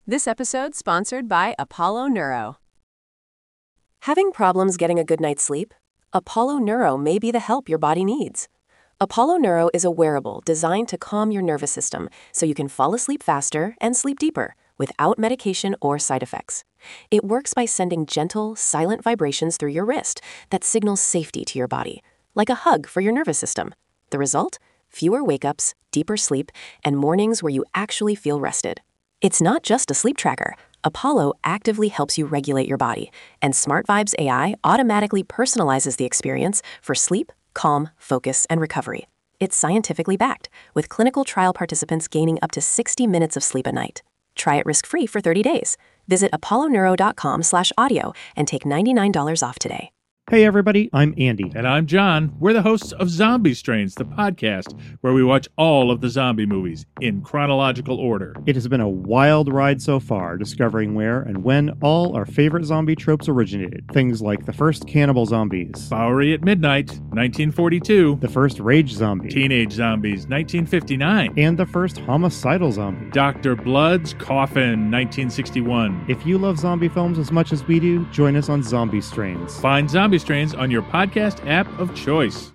This episode sponsored by Apollo Neuro. Having problems getting a good night's sleep? Apollo Neuro may be the help your body needs. Apollo Neuro is a wearable designed to calm your nervous system so you can fall asleep faster and sleep deeper without medication or side effects. It works by sending gentle, silent vibrations through your wrist that signals safety to your body, like a hug for your nervous system. The result? Fewer wake-ups, deeper sleep, and mornings where you actually feel rested. It's not just a sleep tracker. Apollo actively helps you regulate your body, and Smart Vibes AI automatically personalizes the experience for sleep, calm, focus, and recovery. It's scientifically backed, with clinical trial participants gaining up to 60 minutes of sleep a night. Try it risk-free for 30 days. Visit apolloneuro.com/audio and take $99 off today. Hey everybody, I'm Andy. And I'm John. We're the hosts of Zombie Strains, the podcast where we watch all of the zombie movies in chronological order. It has been a wild ride so far, discovering where and when all our favorite zombie tropes originated. Things like the first cannibal zombies, Bowery at Midnight, 1942. the first rage zombie, Teenage Zombies, 1959. and the first homicidal zombie. Dr. Blood's Coffin, 1961. If you love zombie films as much as we do, join us on Zombie Strains. Find Zombie Strains on your podcast app of choice.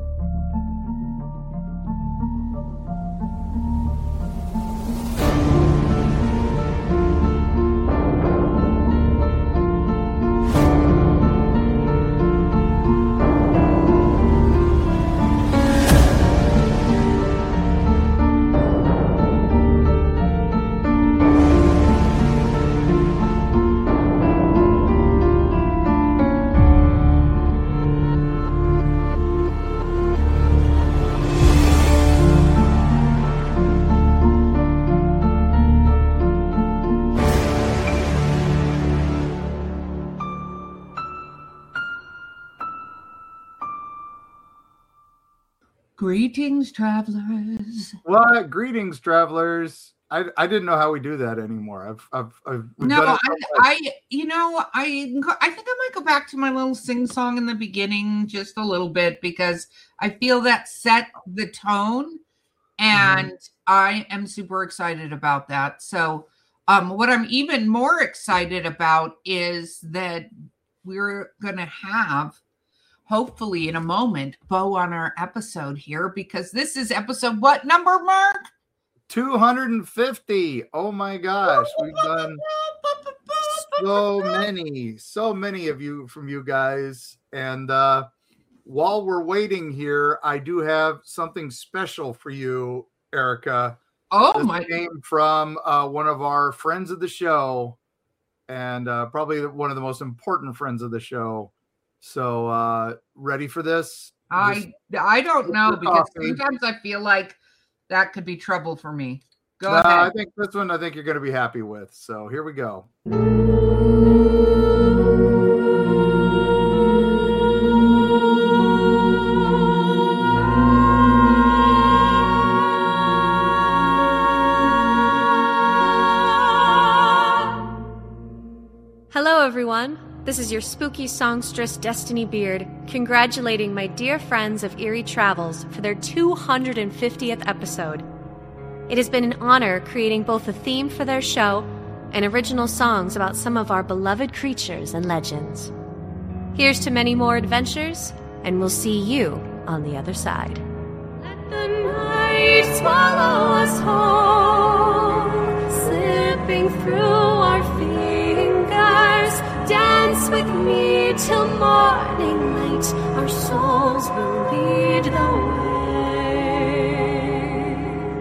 Greetings, travelers. What? Greetings, travelers. I didn't know how we do that anymore. We've No, done it I think I might go back to my little sing song in the beginning just a little bit because I feel that set the tone, and I am super excited about that. So, what I'm even more excited about is that we're gonna have, hopefully in a moment, Bo on our episode here because this is episode what number, Mark? 250. Oh my gosh, we've done so many of you from you guys. And while we're waiting here, I do have something special for you, Erica. Oh this my! came from one of our friends of the show, and probably one of the most important friends of the show. So ready for this? I don't know because sometimes I feel like that could be trouble for me. Go ahead. I think this one you're going to be happy with. So here we go. Hello everyone. This is your spooky songstress Destiny Beard, congratulating my dear friends of Eerie Travels for their 250th episode. It has been an honor creating both a theme for their show and original songs about some of our beloved creatures and legends. Here's to many more adventures, and we'll see you on the other side. Let the night swallow us whole, slipping through our fingers. Dance with me till morning light, our souls will lead the way.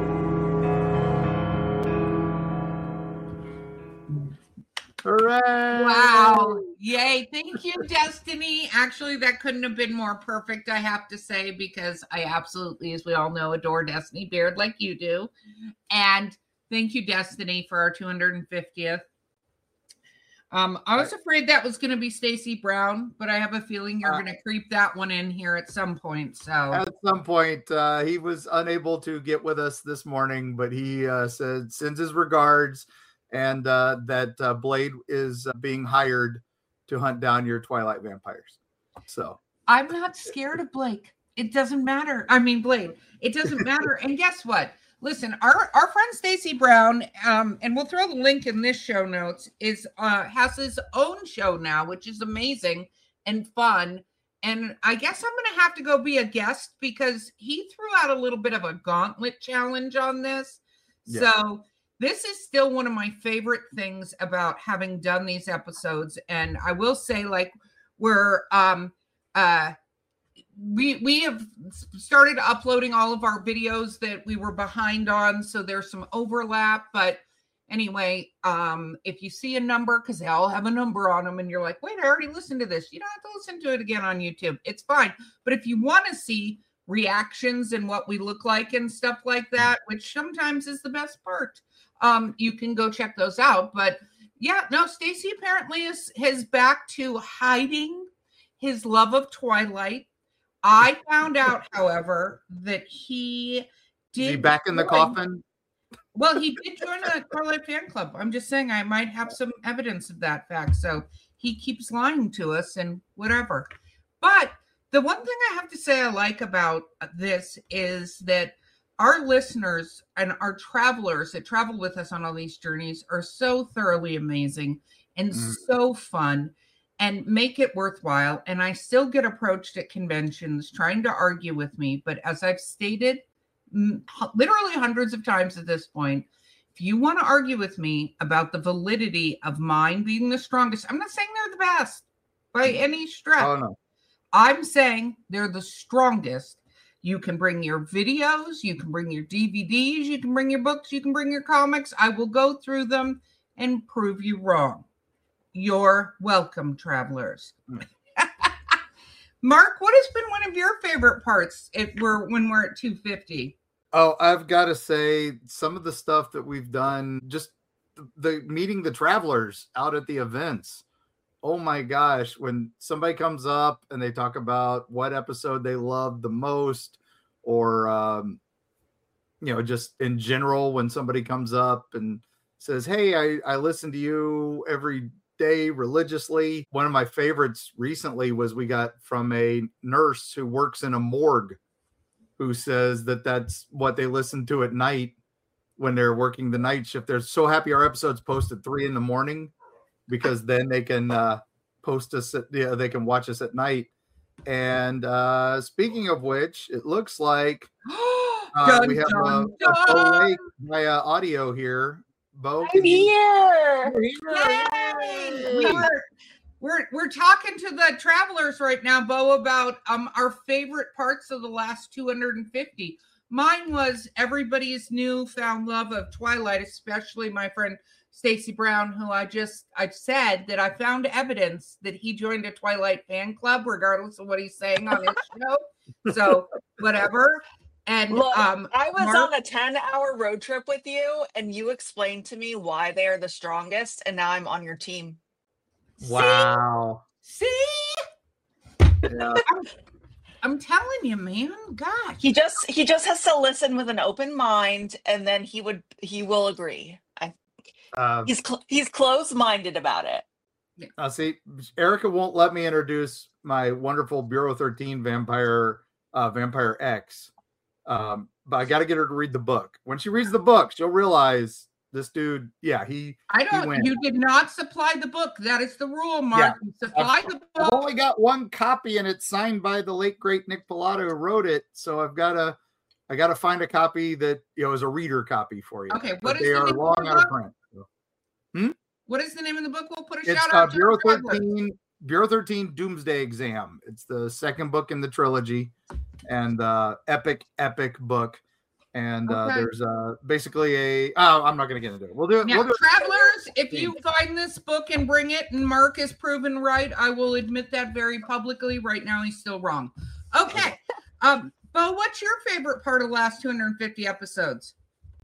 Hooray! Wow. Yay. Thank you, Destiny. Actually, that couldn't have been more perfect, I have to say, because I absolutely, as we all know, adore Destiny Beard like you do. And thank you, Destiny, for our 250th. I was afraid that was going to be Stacey Brown, but I have a feeling you're going to creep that one in here at some point. So at some point, he was unable to get with us this morning, but he sends his regards, and that Blade is being hired to hunt down your Twilight vampires. So I'm not scared of Blake. It doesn't matter. I mean, Blade. It doesn't matter. And guess what? Listen, our friend Stacy Brown, and we'll throw the link in this show notes, has his own show now, which is amazing and fun. And I guess I'm going to have to go be a guest because he threw out a little bit of a gauntlet challenge on this. Yeah. So this is still one of my favorite things about having done these episodes. And I will say, like, we have started uploading all of our videos that we were behind on, so there's some overlap. But anyway, if you see a number, because they all have a number on them, and you're like, wait, I already listened to this, you don't have to listen to it again on YouTube. It's fine. But if you want to see reactions and what we look like and stuff like that, which sometimes is the best part, you can go check those out. But yeah, no, Stacy apparently has back to hiding his love of Twilight. I found out, however, that he did. Is he back in the coffin? Well, he did join a Twilight fan club. I'm just saying I might have some evidence of that fact. So he keeps lying to us and whatever. But the one thing I have to say I like about this is that our listeners and our travelers that travel with us on all these journeys are so thoroughly amazing and so fun and make it worthwhile. And I still get approached at conventions trying to argue with me. But as I've stated literally hundreds of times at this point, if you want to argue with me about the validity of mine being the strongest, I'm not saying they're the best by any stretch. Oh, no. I'm saying they're the strongest. You can bring your videos, you can bring your DVDs, you can bring your books, you can bring your comics. I will go through them and prove you wrong. You're welcome, travelers. Mark, what has been one of your favorite parts when we're at 250? Oh, I've got to say some of the stuff that we've done, just the meeting the travelers out at the events. Oh my gosh, when somebody comes up and they talk about what episode they loved the most, or just in general, when somebody comes up and says, hey, I listen to you every day religiously. One of my favorites recently was we got from a nurse who works in a morgue who says that that's what they listen to at night when they're working the night shift. They're so happy our episodes post at 3 a.m. because then they can they can watch us at night. And speaking of which, it looks like we have Bo Lake via audio here. Bo, I'm here. We're talking to the travelers right now, Bo, about our favorite parts of the last 250. Mine was everybody's newfound love of Twilight, especially my friend Stacy Brown, who I said that I found evidence that he joined a Twilight fan club, regardless of what he's saying on his show. So whatever. And look, I was on a 10-hour road trip with you, and you explained to me why they are the strongest, and now I'm on your team. Wow. See? Yeah. I'm telling you, man. Gosh. He just has to listen with an open mind, and then he will agree. He's closed-minded about it. Yeah. See, Erica won't let me introduce my wonderful Bureau 13 Vampire X. But I got to get her to read the book. When she reads the book, she'll realize this dude. Yeah, he wins. You did not supply the book. That is the rule, Mark. Yeah. You supply the book. I've only got one copy, and it's signed by the late great Nick Pilato, who wrote it. So I got to find a copy that is a reader copy for you. Okay, they are long out of print. What is the name of the book? We'll put a shout out to Bureau 13. Bureau 13 Doomsday Exam. It's the second book in the trilogy, and epic book. And there's basically I'm not going to get into it. We'll do it. Now, travelers, if you find this book and bring it, and Mark is proven right, I will admit that very publicly. Right now, he's still wrong. Okay, Bo, what's your favorite part of the last 250 episodes?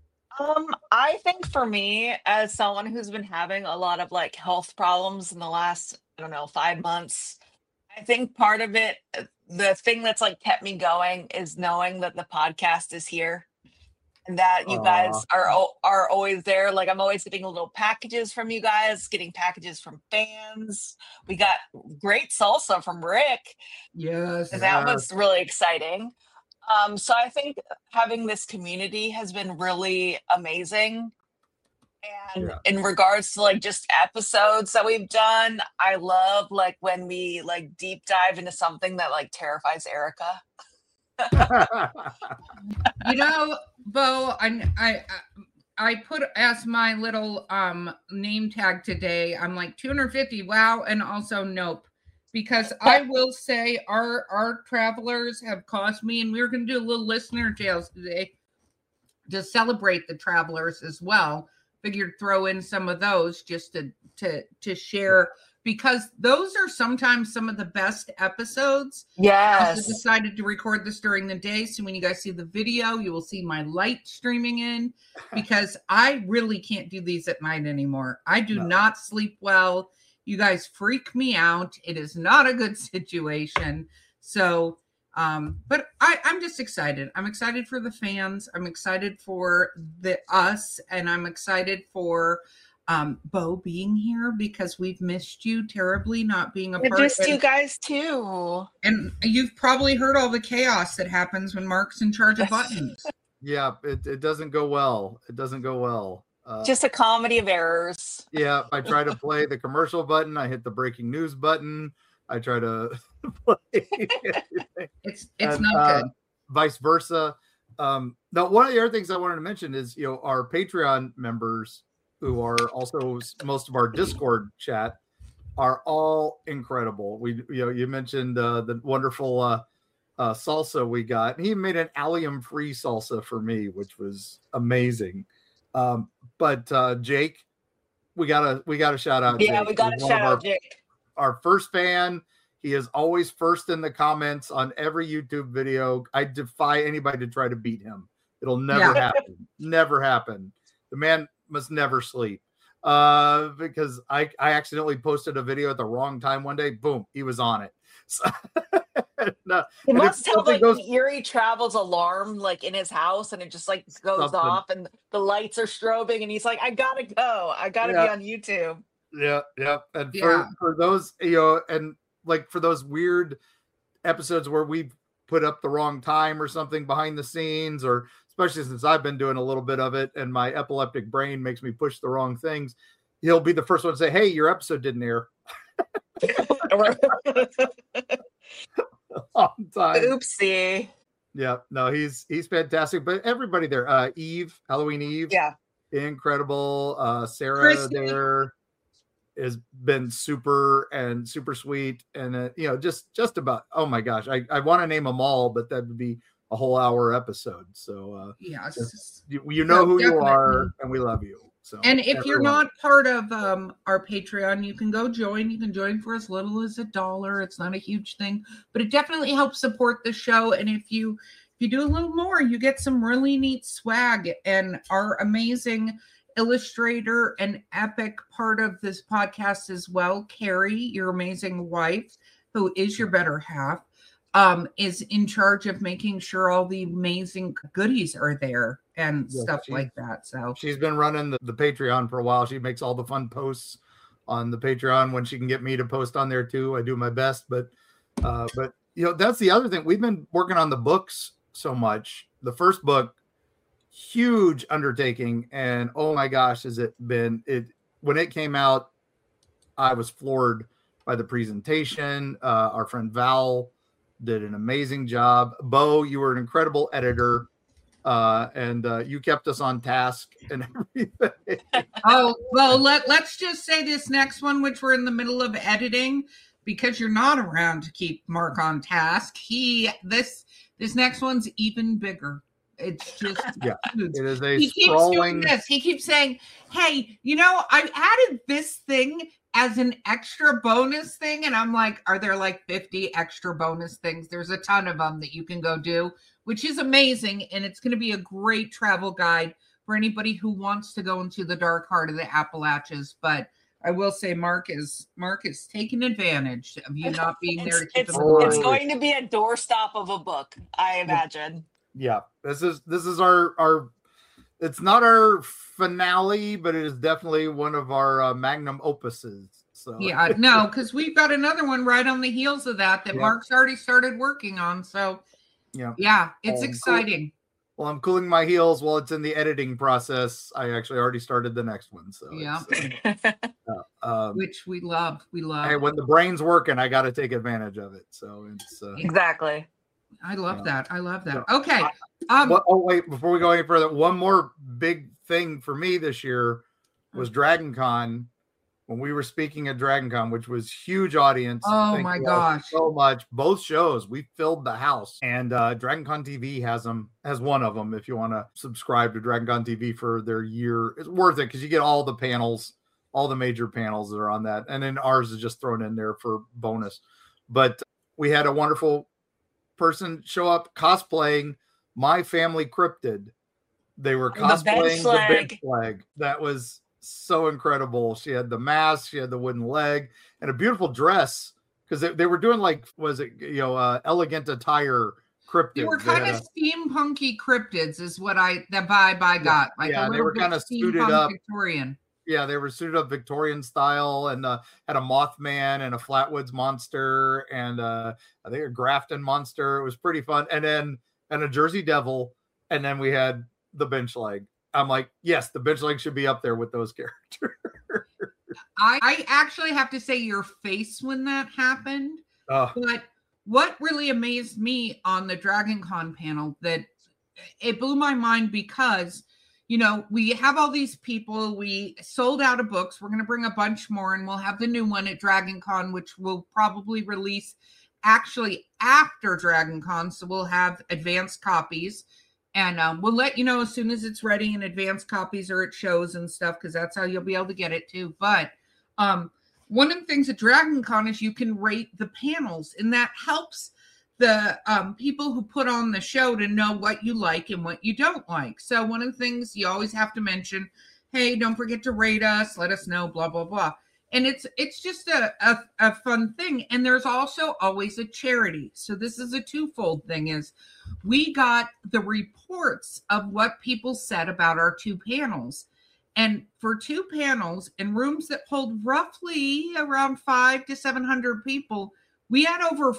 I think for me, as someone who's been having a lot of health problems in the last 5 months, I think part of it, the thing that's kept me going, is knowing that the podcast is here and that you guys are always there. I'm always getting little packages from you guys, getting packages from fans. We got great salsa from Rick. Yes. And that was really exciting. So I think having this community has been really amazing. And Yeah. in regards to like just episodes that we've done, I love like when we like deep dive into something that like terrifies Erica. You know, Bo, I put as my little name tag today. I'm like 250. Wow, and also nope, because I will say our travelers have cost me, and we were going to do a little listener tales today to celebrate the travelers as well. Figured throw in some of those just to share, because those are sometimes some of the best episodes. I Yes. decided to record this during the day, so when you guys see the video, you will see my light streaming in, because I really can't do these at night anymore. I do not sleep well. You guys freak me out. It is not a good situation. So but I'm just excited. I'm excited for the fans. I'm excited for us, and I'm excited for Bo being here, because we've missed you terribly not being a I part. missed you guys too. And you've probably heard all the chaos that happens when Mark's in charge of buttons. Yeah, it doesn't go well. It doesn't go well. Just a comedy of errors. Yeah, I try to play the commercial button. I hit the breaking news button. I try to play everything. It's not good. Vice versa. Now, one of the other things I wanted to mention is, our Patreon members, who are also most of our Discord chat, are all incredible. You mentioned the wonderful salsa we got. He made an allium-free salsa for me, which was amazing. But Jake, we gotta shout out. Yeah, Jake. we gotta shout out Jake. Our first fan. He is always first in the comments on every YouTube video. I defy anybody to try to beat him. It'll never happen. Never happen. The man must never sleep. Because I accidentally posted a video at the wrong time one day. Boom, he was on it. So, no, he must have like an Eerie Travels alarm like in his house, and it just like goes off, and the lights are strobing, and he's like, I gotta go. I gotta be on YouTube. Yeah. And for those, and like for those weird episodes where we put up the wrong time or something behind the scenes, or especially since I've been doing a little bit of it and my epileptic brain makes me push the wrong things, he'll be the first one to say, hey, your episode didn't air. On time. Oopsie. Yeah, no, he's fantastic. But everybody there, Halloween Eve, incredible. Sarah Christy there has been super sweet, and just about, oh my gosh, I want to name them all, but that would be a whole hour episode. So you know who you are, and we love you. So, and if you're not part of our Patreon, you can go join. You can join for as little as $1. It's not a huge thing, but it definitely helps support the show. And if you do a little more, you get some really neat swag. And our amazing illustrator and epic part of this podcast as well, Carrie, your amazing wife, who is your better half, is in charge of making sure all the amazing goodies are there and stuff like that. So she's been running the Patreon for a while. She makes all the fun posts on the Patreon when she can get me to post on there too. I do my best, but that's the other thing. We've been working on the books so much. The first book, huge undertaking, and oh my gosh, when it came out, I was floored by the presentation. Our friend Val did an amazing job. Bo, you were an incredible editor, and you kept us on task and everything. Oh, well, let's just say this next one, which we're in the middle of editing, because you're not around to keep Mark on task. This next one's even bigger. It's just huge. It is a he keeps doing this. He keeps saying, hey, I've added this thing as an extra bonus thing. And I'm like, are there like 50 extra bonus things? There's a ton of them that you can go do, which is amazing. And it's going to be a great travel guide for anybody who wants to go into the dark heart of the Appalachians. But I will say Mark is taking advantage of you not being there to keep him alive. It's going to be a doorstop of a book, I imagine. Yeah, this is our it's not our finale, but it is definitely one of our magnum opuses. So because we've got another one right on the heels of that Mark's already started working on. So Yeah, it's Um, exciting. Well, I'm cooling my heels while it's in the editing process. I actually already started the next one. So Yeah. Which we love. We love. Hey, when the brain's working, I got to take advantage of it. So it's Exactly. I love that. I love that. Yeah. Okay. Wait, before we go any further, one more big thing for me this year was Dragon Con. When we were speaking at Dragon Con, which was huge audience. Oh Thank my you all gosh. so much. Both shows, we filled the house. And Dragon Con TV has one of them. If you want to subscribe to Dragon Con TV for their year, it's worth it because you get all the panels, all the major panels that are on that. And then ours is just thrown in there for bonus. But we had a wonderful person show up cosplaying My Family Cryptid. They were cosplaying the bench flag. That was so incredible. She had the mask, she had the wooden leg, and a beautiful dress because they were doing elegant attire cryptids. They were kind of steampunky cryptids, is what the vibe I got. Like they were kind of suited up Victorian. Yeah, they were suited up Victorian style and had a Mothman and a Flatwoods monster and I think a Grafton monster. It was pretty fun. And a Jersey Devil. And then we had the bench leg. I'm like, yes, the bench leg should be up there with those characters. I actually have to say your face when that happened. But what really amazed me on the Dragon Con panel, that it blew my mind because, we have all these people. We sold out of books. We're going to bring a bunch more, and we'll have the new one at Dragon Con, which will probably release actually after Dragon Con. So we'll have advanced copies. And we'll let you know as soon as it's ready, and advanced copies are at shows and stuff, because that's how you'll be able to get it too. But one of the things at Dragon Con is you can rate the panels, and that helps the people who put on the show to know what you like and what you don't like. So one of the things you always have to mention, hey, don't forget to rate us, let us know, blah, blah, blah. And it's just a fun thing. And there's also always a charity. So this is a twofold thing, is we got the reports of what people said about our two panels. And for two panels in rooms that hold roughly around 500 to 700 people, we had over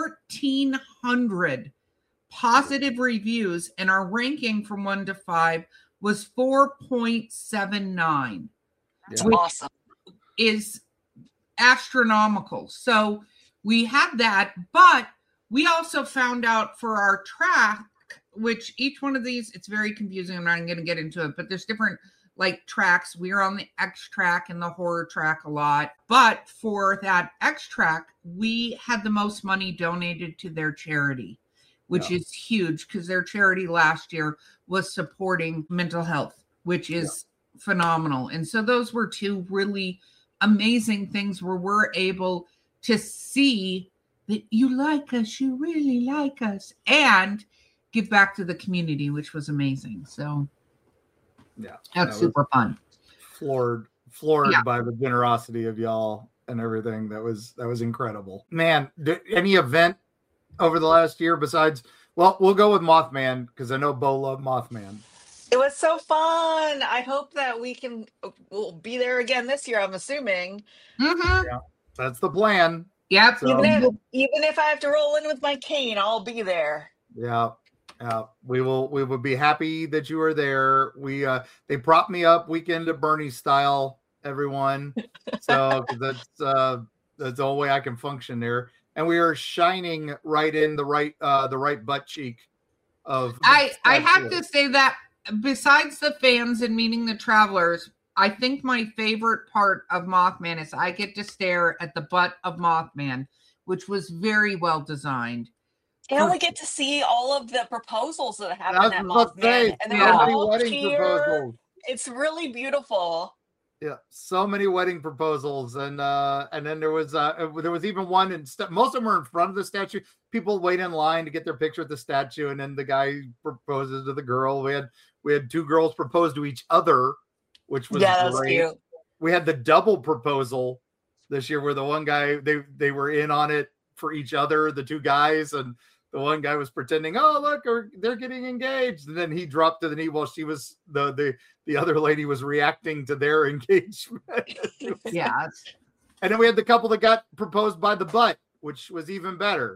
1,400 positive reviews, and our ranking from 1 to 5 was 4.79. That's awesome. Is astronomical. So we had that, but we also found out for our track, which each one of these, it's very confusing. I'm not going to get into it, but there's different tracks. We are on the X track and the horror track a lot. But for that X track, we had the most money donated to their charity, which is huge because their charity last year was supporting mental health, which is phenomenal. And so those were two really amazing things where we're able to see that you like us, you really like us, and give back to the community, which was amazing. So that's super fun. Floored by the generosity of y'all and everything. That was incredible, man. Any event over the last year besides, well, we'll go with Mothman because I know Bo loved Mothman. It was so fun. I hope that we'll be there again this year, I'm assuming. Mm-hmm. Yeah, that's the plan. Yep. So, even if I have to roll in with my cane, I'll be there. Yeah. We will be happy that you are there. They propped me up weekend at Bernie style, everyone. So that's the only way I can function there. And we are shining right in the right butt cheek of I have to say that besides the fans and meeting the travelers, I think my favorite part of Mothman is I get to stare at the butt of Mothman, which was very well designed. I only get to see all of the proposals that happen at Mothman, and they're all wedding proposals. It's really beautiful. Yeah, so many wedding proposals, and then there was even one, and most of them were in front of the statue. People wait in line to get their picture with the statue, and then the guy proposes to the girl. We had two girls propose to each other, which was great. Cute. We had the double proposal this year, where the one guy they were in on it for each other, the two guys, and the one guy was pretending, oh look, they're getting engaged, and then he dropped to the knee while she was the other lady was reacting to their engagement. Yeah. And then we had the couple that got proposed by the butt, which was even better.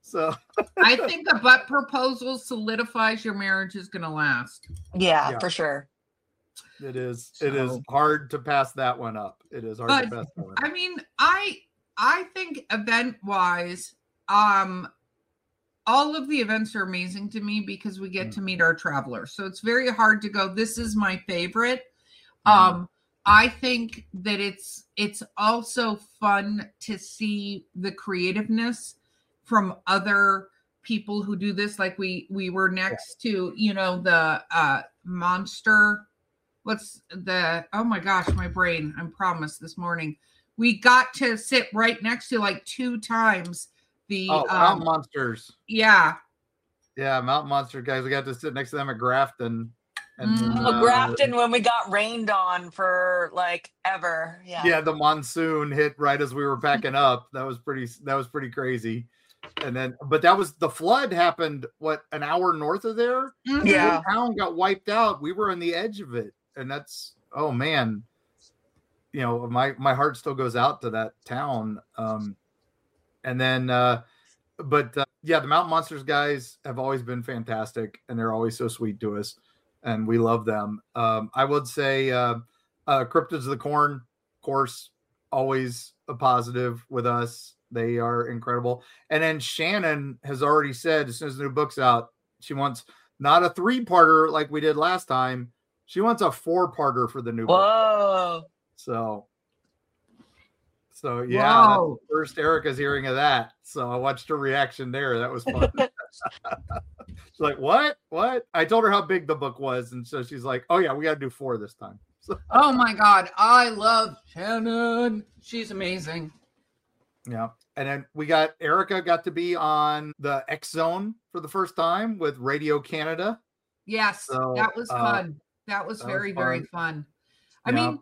So I think a butt proposal solidifies your marriage is going to last. Yeah, for sure. it is hard to pass that one up. It is hard to pass that one up. I mean, I think event wise, all of the events are amazing to me because we get to meet our travelers. So it's very hard to go, this is my favorite. I think that it's also fun to see the creativeness from other people who do this. Like we were next to, the monster. What's the, oh my gosh, my brain, I promise this morning. We got to sit right next to like 2 times the Mountain Monsters. Yeah. Yeah, Mountain Monster guys. We got to sit next to them at Grafton. And Grafton when we got rained on for like ever. Yeah, the monsoon hit right as we were packing up. That was pretty crazy. And then, but the flood happened, an hour north of there? Yeah. The town got wiped out. We were on the edge of it. And that's, oh man, my heart still goes out to that town. And then, the Mountain Monsters guys have always been fantastic, and they're always so sweet to us, and we love them. I would say, Cryptids of the Corn, of course, always a positive with us. They are incredible. And then Shannon has already said, as soon as the new book's out, she wants not a 3-parter like we did last time. She wants a 4-parter for the new book. Whoa. So yeah, that's the first Erica's hearing of that. So I watched her reaction there. That was fun. She's like, what? I told her how big the book was. And so she's like, oh yeah, we got to do 4 this time. So, oh my God. I love Shannon. She's amazing. Yeah. And then Erica got to be on the X Zone for the first time with Radio Canada. Yes. So, that was fun. That was very fun. I mean,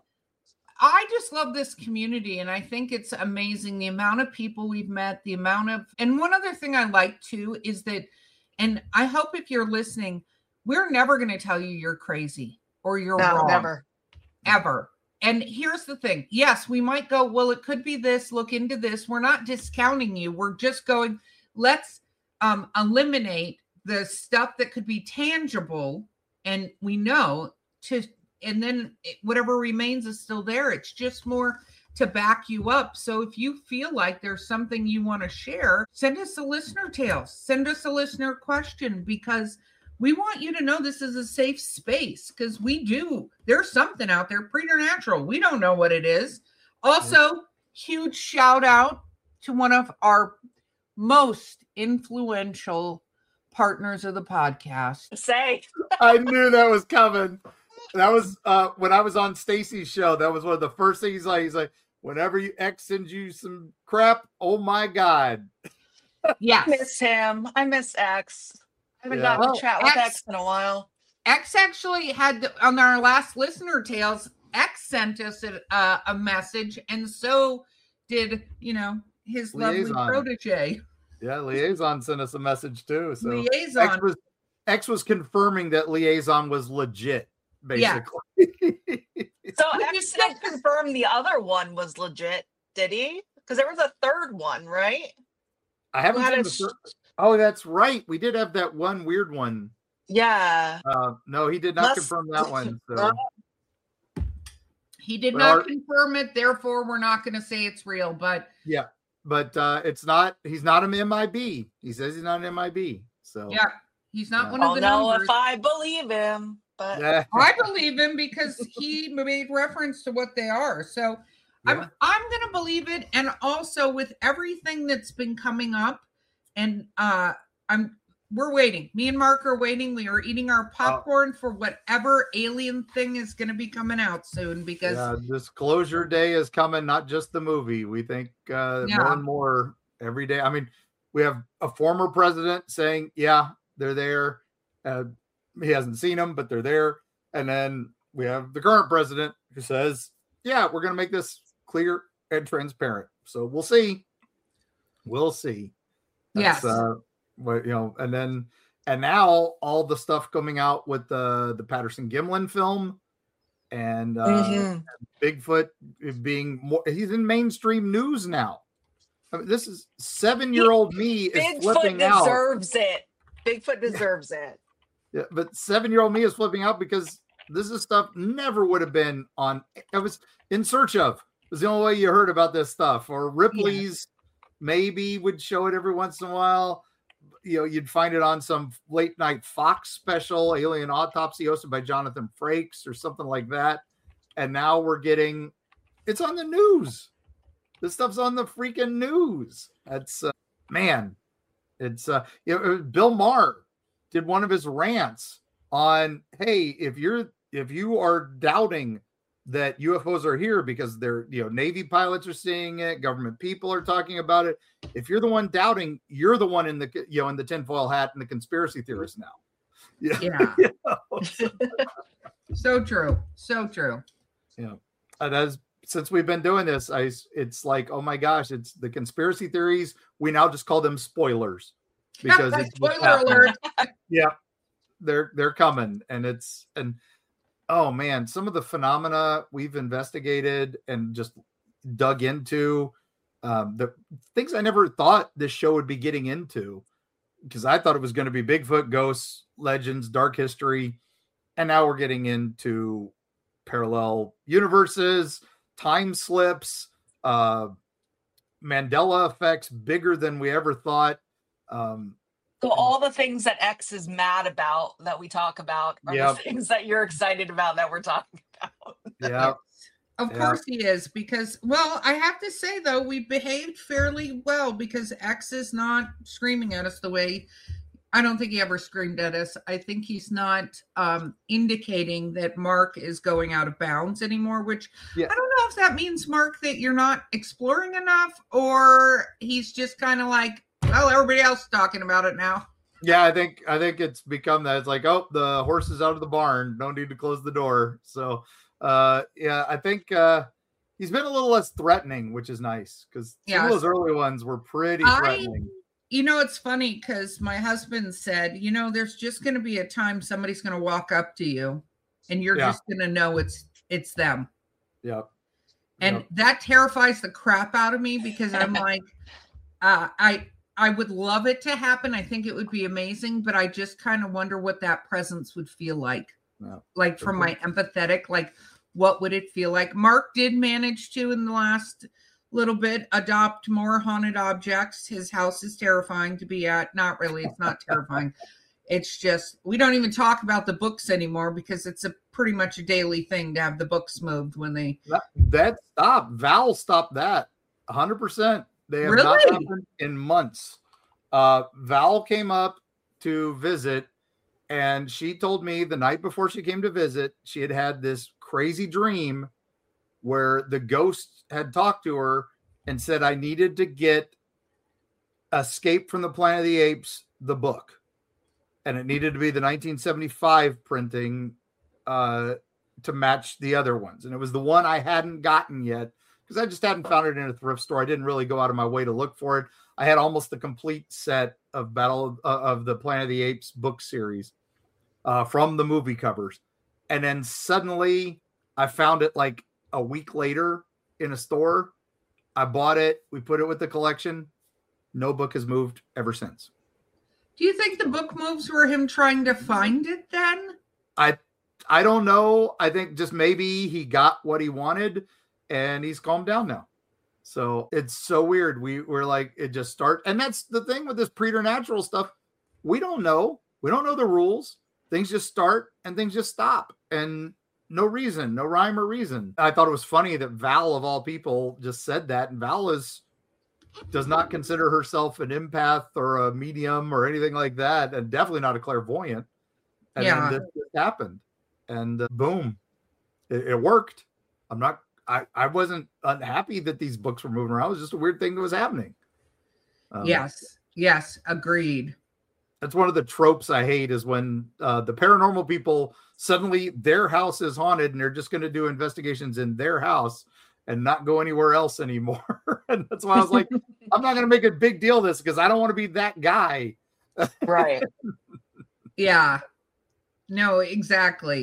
I just love this community, and I think it's amazing the amount of people we've met, and one other thing I like too is that, and I hope if you're listening, we're never going to tell you you're crazy or you're wrong. Never. Ever. And here's the thing. Yes, we might go, well, it could be this, look into this. We're not discounting you. We're just going, let's eliminate the stuff that could be tangible, and we know and then whatever remains is still there. It's just more to back you up. So if you feel like there's something you want to share, send us a listener tale, send us a listener question, because we want you to know this is a safe space, because there's something out there preternatural. We don't know what it is. Also, huge shout out to one of our most influential partners of the podcast. I knew that was coming. That was when I was on Stacy's show. That was one of the first things he's like, whenever X sends you some crap, oh my God. Yes. I miss him. I miss X. I haven't gotten to chat with X in a while. X actually had, on our last listener tales, X sent us a message, and so did, his Liaison. lovely protege. Yeah, Liaison sent us a message too. So Liaison. X was confirming that Liaison was legit. Basically. Yeah. So X didn't confirm the other one was legit, did he? Because there was a third one, right? I haven't seen the third. Oh, that's right. We did have that one weird one. Yeah. No, he did not confirm that one. So. He did not confirm it. Therefore, we're not going to say it's real. But yeah, but it's not. He's not an MIB. He says he's not an MIB. So yeah, he's not one of the numbers. If I believe him. But I believe him because he made reference to what they are. So I'm going to believe it. And also with everything that's been coming up, and we're waiting. Me and Mark are waiting. We are eating our popcorn for whatever alien thing is going to be coming out soon, because Disclosure Day is coming, not just the movie. We think more and more every day. I mean, we have a former president saying, yeah, they're there. He hasn't seen them, but they're there. And then we have the current president who says, yeah, we're going to make this clear and transparent. So we'll see. That's, and now all the stuff coming out with the Patterson Gimlin film, and Bigfoot being more, he's in mainstream news now. I mean, this is 7-year-old me is Bigfoot flipping out. deserves it. Bigfoot deserves it. Yeah, but 7-year-old me is flipping out because this is stuff never would have been on. I was In Search Of. It was the only way you heard about this stuff. Or Ripley's maybe would show it every once in a while. You'd find it on some late night Fox special, Alien Autopsy, hosted by Jonathan Frakes or something like that. And now we're getting, it's on the news. This stuff's on the freaking news. That's man. It's Bill Maher did one of his rants on, hey, if you are doubting that UFOs are here because they're, Navy pilots are seeing it, government people are talking about it. If you're the one doubting, you're the one in the, in the tinfoil hat and the conspiracy theorist now. Yeah. So true. So true. Yeah. Since we've been doing this, it's like, oh my gosh, it's the conspiracy theories. We now just call them spoilers because it's spoiler alert. Yeah, they're coming, and oh man, some of the phenomena we've investigated and just dug into, the things I never thought this show would be getting into, because I thought it was going to be Bigfoot, ghosts, legends, dark history, and now we're getting into parallel universes, time slips, Mandela effects bigger than we ever thought. So all the things that X is mad about that we talk about are the things that you're excited about that we're talking about. Yeah. Of course he is, because, well, I have to say, though, we behaved fairly well because X is not screaming at us the way, I don't think he ever screamed at us. I think he's not indicating that Mark is going out of bounds anymore, which I don't know if that means, Mark, that you're not exploring enough, or he's just kind of like, well, everybody else is talking about it now. Yeah, I think it's become that. It's like, oh, the horse is out of the barn. No need to close the door. So, I think he's been a little less threatening, which is nice, because some of those early ones were pretty threatening. It's funny because my husband said, there's just going to be a time somebody's going to walk up to you and you're just going to know it's them. Yeah. And that terrifies the crap out of me because I'm like, I would love it to happen. I think it would be amazing, but I just kind of wonder what that presence would feel like. No. Like from my empathetic, like what would it feel like? Mark did manage to, in the last little bit, adopt more haunted objects. His house is terrifying to be at. Not really. It's not terrifying. It's just, we don't even talk about the books anymore because it's pretty much a daily thing to have the books moved when they. That stopped. Val stopped that 100%. They have not happened in months. Val came up to visit, and she told me the night before she came to visit, she had this crazy dream where the ghost had talked to her and said, I needed to get Escape from the Planet of the Apes, the book. And it needed to be the 1975 printing to match the other ones. And it was the one I hadn't gotten yet because I just hadn't found it in a thrift store. I didn't really go out of my way to look for it. I had almost the complete set of Battle of the Planet of the Apes book series from the movie covers. And then suddenly I found it like a week later in a store. I bought it. We put it with the collection. No book has moved ever since. Do you think the book moves were him trying to find it then? I don't know. I think just maybe he got what he wanted and he's calmed down now. So it's so weird. We're like, it just starts. And that's the thing with this preternatural stuff. We don't know. We don't know the rules. Things just start and things just stop. And no reason, no rhyme or reason. I thought it was funny that Val, of all people, just said that. And Val does not consider herself an empath or a medium or anything like that. And definitely not a clairvoyant. And then this happened. And boom, it worked. I wasn't unhappy that these books were moving around. It was just a weird thing that was happening. Yes, agreed. That's one of the tropes I hate is when the paranormal people suddenly their house is haunted and they're just going to do investigations in their house and not go anywhere else anymore. And that's why I was like, I'm not going to make a big deal of this because I don't want to be that guy. Right. Yeah. No, exactly.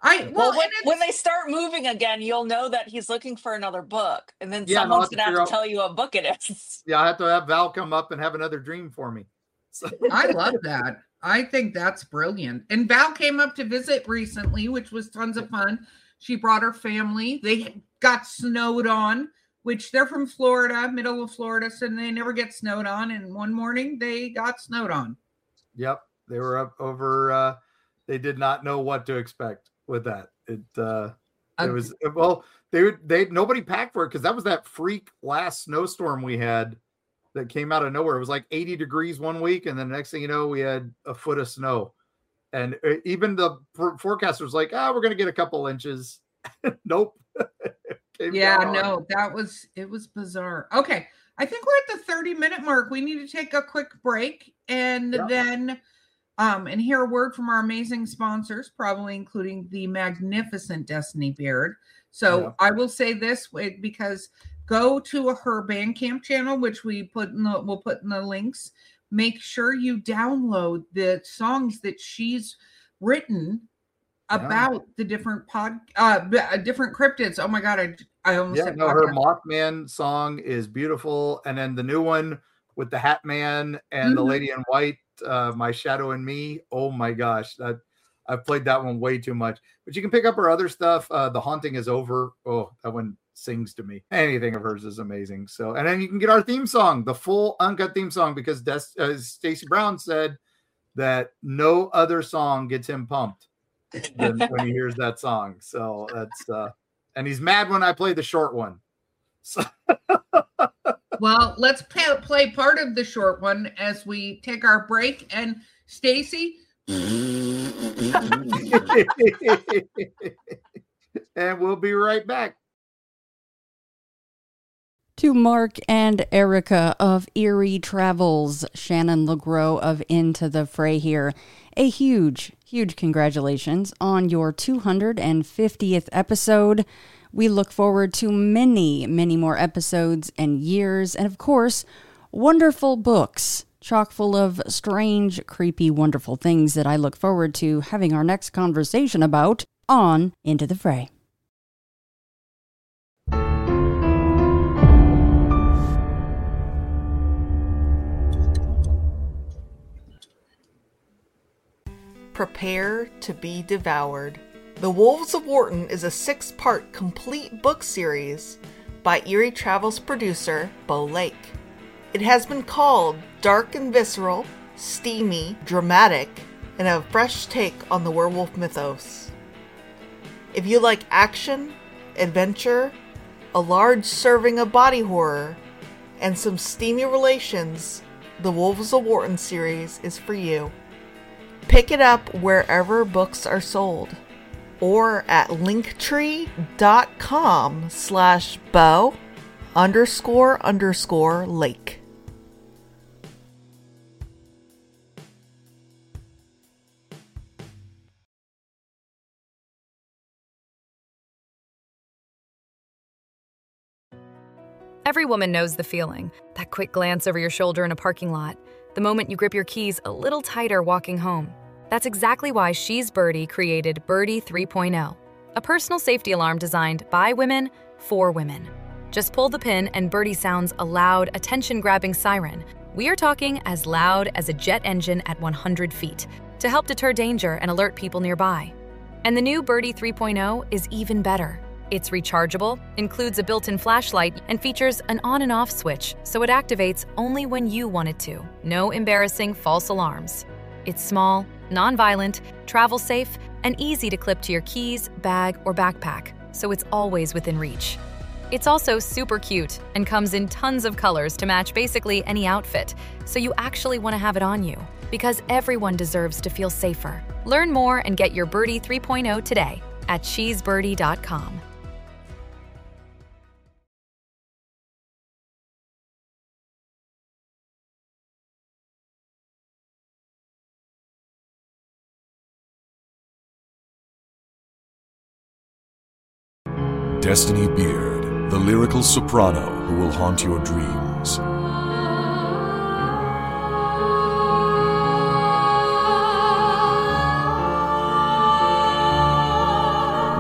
Well, and when they start moving again, you'll know that he's looking for another book, and then Yeah, and someone's I'll gonna have to have figure to tell you what book it is. Yeah, I have to have Val come up and have another dream for me. So, I love that. I think that's brilliant. And Val came up to visit recently, which was tons of fun. She brought her family. They got snowed on, which they're from Florida, middle of Florida, so they never get snowed on. And one morning they got snowed on. yep, they were up over. They did not know what to expect with that. It was well. They nobody packed for it because that was that freak last snowstorm we had that came out of nowhere. It was like 80 degrees one week, and then the next thing you know, we had a foot of snow. And even the forecaster was like, we're going to get a couple inches. Nope. Yeah, no, it was bizarre. Okay. I think we're at the 30-minute mark. We need to take a quick break and then and hear a word from our amazing sponsors, probably including the magnificent Destiny Beard. So I will say this because go to her Bandcamp channel, which we'll put in the links. Make sure you download the songs that she's written about the different different cryptids. Oh my God, I almost said her Mothman song is beautiful, and then the new one with the Hat Man and the Lady in White, My Shadow and Me. Oh my gosh, I've played that one way too much. But you can pick up her other stuff. The Haunting is Over. Oh, that one sings to me. Anything of hers is amazing. So, and then you can get our theme song, the full uncut theme song, because Stacey Brown said that no other song gets him pumped than when he hears that song. So that's and he's mad when I play the short one. So. Well, let's play part of the short one as we take our break. And Stacey. And we'll be right back. To Mark and Erica of Eerie Travels, Shannon LeGros of Into the Fray here. A huge congratulations on your 250th episode. We look forward to many, many more episodes and years, and of course, wonderful books, chock full of strange, creepy, wonderful things that I look forward to having our next conversation about on Into the Fray. Prepare to be devoured. The Wolves of Wharton is a 6-part complete book series by Eerie Travels producer Bo Lake. It has been called dark and visceral, steamy, dramatic, and a fresh take on the werewolf mythos. If you like action, adventure, a large serving of body horror, and some steamy relations, the Wolves of Wharton series is for you. Pick it up wherever books are sold, or at linktree.com/Bo__Lake. Every woman knows the feeling, that quick glance over your shoulder in a parking lot, the moment you grip your keys a little tighter walking home. That's exactly why She's Birdie created Birdie 3.0, a personal safety alarm designed by women for women. Just pull the pin and Birdie sounds a loud, attention-grabbing siren. We are talking as loud as a jet engine at 100 feet to help deter danger and alert people nearby. And the new Birdie 3.0 is even better. It's rechargeable, includes a built-in flashlight, and features an on and off switch, so it activates only when you want it to. No embarrassing false alarms. It's small, non-violent, travel safe, and easy to clip to your keys, bag, or backpack, so it's always within reach. It's also super cute and comes in tons of colors to match basically any outfit, so you actually want to have it on you, because everyone deserves to feel safer. Learn more and get your Birdie 3.0 today at she'sbirdie.com. Destiny Beard, the lyrical soprano who will haunt your dreams.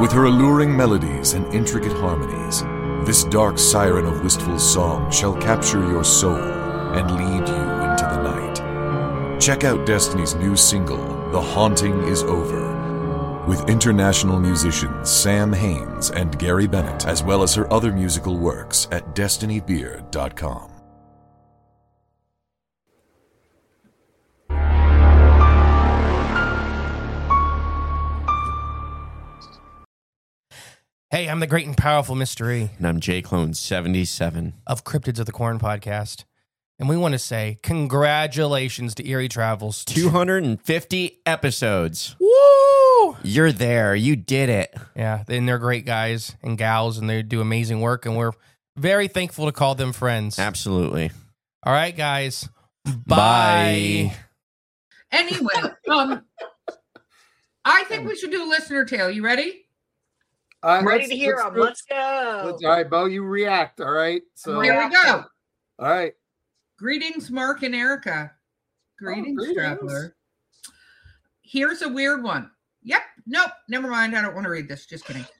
With her alluring melodies and intricate harmonies, this dark siren of wistful song shall capture your soul and lead you into the night. Check out Destiny's new single, The Haunting Is Over, with international musicians Sam Haines and Gary Bennett, as well as her other musical works at destinybeard.com. Hey, I'm the great and powerful Mr. E. And I'm J Clone 77 of Cryptids of the Corn podcast. And we want to say congratulations to Eerie Travels. 250 episodes. Woo! You're there. You did it. Yeah, and they're great guys and gals, and they do amazing work, and we're very thankful to call them friends. Absolutely. All right, guys. Bye. Anyway, I think we should do a listener tale. You ready? Ready to hear them. Let's go. All right, Bo, you react. All right. So here we go. All right. Greetings, Mark and Erica. Greetings, greetings. traveler. Here's a weird one. Yep. Nope. Never mind. I don't want to read this. Just kidding.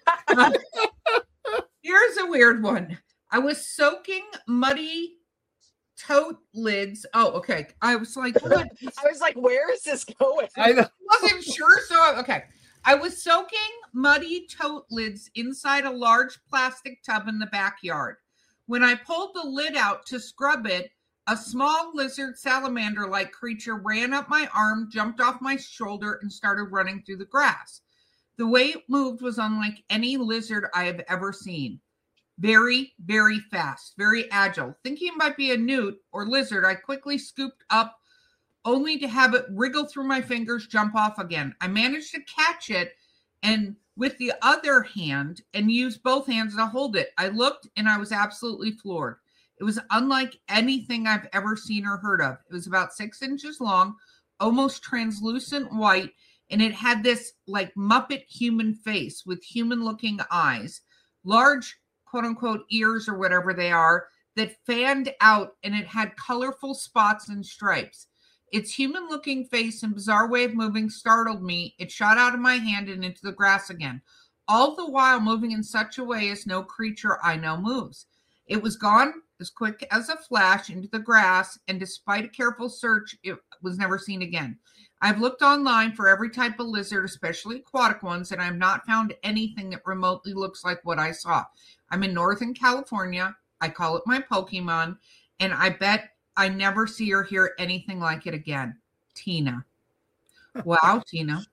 Here's a weird one. I was soaking muddy tote lids. Oh, okay. I was like, what? I was like, where is this going? I wasn't sure. So, okay. I was soaking muddy tote lids inside a large plastic tub in the backyard. When I pulled the lid out to scrub it, a small lizard salamander-like creature ran up my arm, jumped off my shoulder, and started running through the grass. The way it moved was unlike any lizard I have ever seen. Very, very fast, very agile. Thinking it might be a newt or lizard, I quickly scooped up only to have it wriggle through my fingers, jump off again. I managed to catch it and with the other hand and use both hands to hold it. I looked and I was absolutely floored. It was unlike anything I've ever seen or heard of. It was about 6 inches long, almost translucent white, and it had this like Muppet human face with human looking eyes, large quote unquote ears or whatever they are that fanned out, and it had colorful spots and stripes. Its human-looking face and bizarre way of moving startled me. It shot out of my hand and into the grass again, all the while moving in such a way as no creature I know moves. It was gone as quick as a flash into the grass, and despite a careful search, it was never seen again. I've looked online for every type of lizard, especially aquatic ones, and I have not found anything that remotely looks like what I saw. I'm in Northern California. I call it my Pokemon, and I bet I never see or hear anything like it again. Tina. Wow, Tina.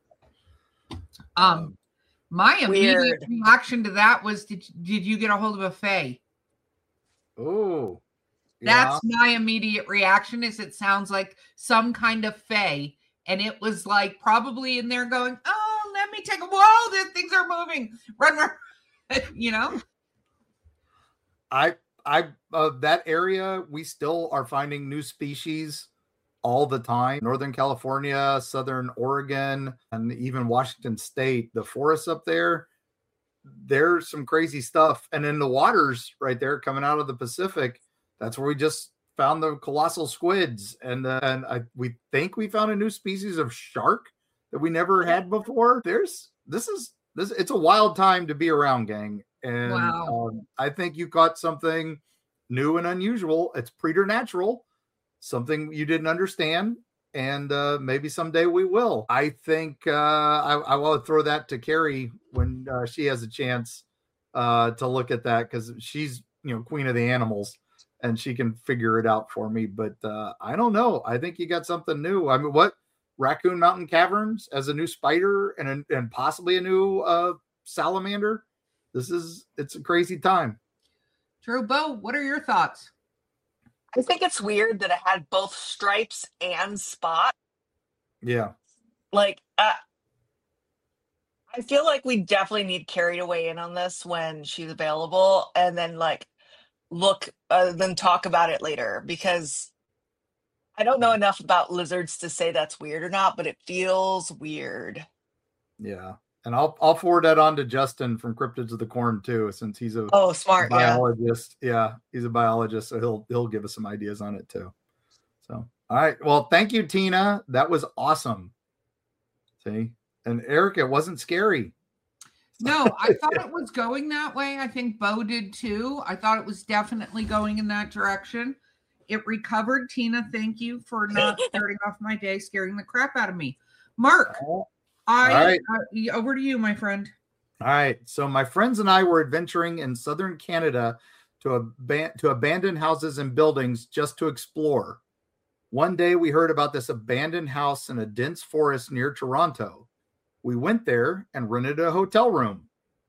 My immediate reaction to that was, did you get a hold of a fae? Oh. That's my immediate reaction, is it sounds like some kind of fae. And it was like probably in there going, oh, let me take a, whoa, the things are moving. Run. You know? That area, we still are finding new species all the time. Northern California, Southern Oregon, and even Washington State, the forests up there, there's some crazy stuff. And in the waters right there coming out of the Pacific, that's where we just found the colossal squids. And we think we found a new species of shark that we never had before. It's a wild time to be around, gang. And wow. I think you caught something new and unusual. It's preternatural, something you didn't understand, and maybe someday we will. I think I will throw that to Carrie when she has a chance to look at that, because she's queen of the animals and she can figure it out for me. But I don't know. I think you got something new. I mean, what? Raccoon Mountain Caverns as a new spider and possibly a new salamander. It's a crazy time. True. Bo, what are your thoughts? I think it's weird that it had both stripes and spot. Yeah. Like, I feel like we definitely need Carrie to weigh in on this when she's available, and then then talk about it later, because I don't know enough about lizards to say that's weird or not, but it feels weird. Yeah. And I'll forward that on to Justin from Cryptids of the Corn too, since he's a smart biologist. Yeah, he's a biologist, so he'll give us some ideas on it too. So, all right. Well, thank you, Tina. That was awesome. See, and Eric, it wasn't scary. No, I thought it was going that way. I think Bo did too. I thought it was definitely going in that direction. It recovered. Tina, thank you for not starting off my day scaring the crap out of me. Mark, right. Over to you, my friend. All right. So my friends and I were adventuring in southern Canada to abandoned houses and buildings just to explore. One day we heard about this abandoned house in a dense forest near Toronto. We went there and rented a hotel room.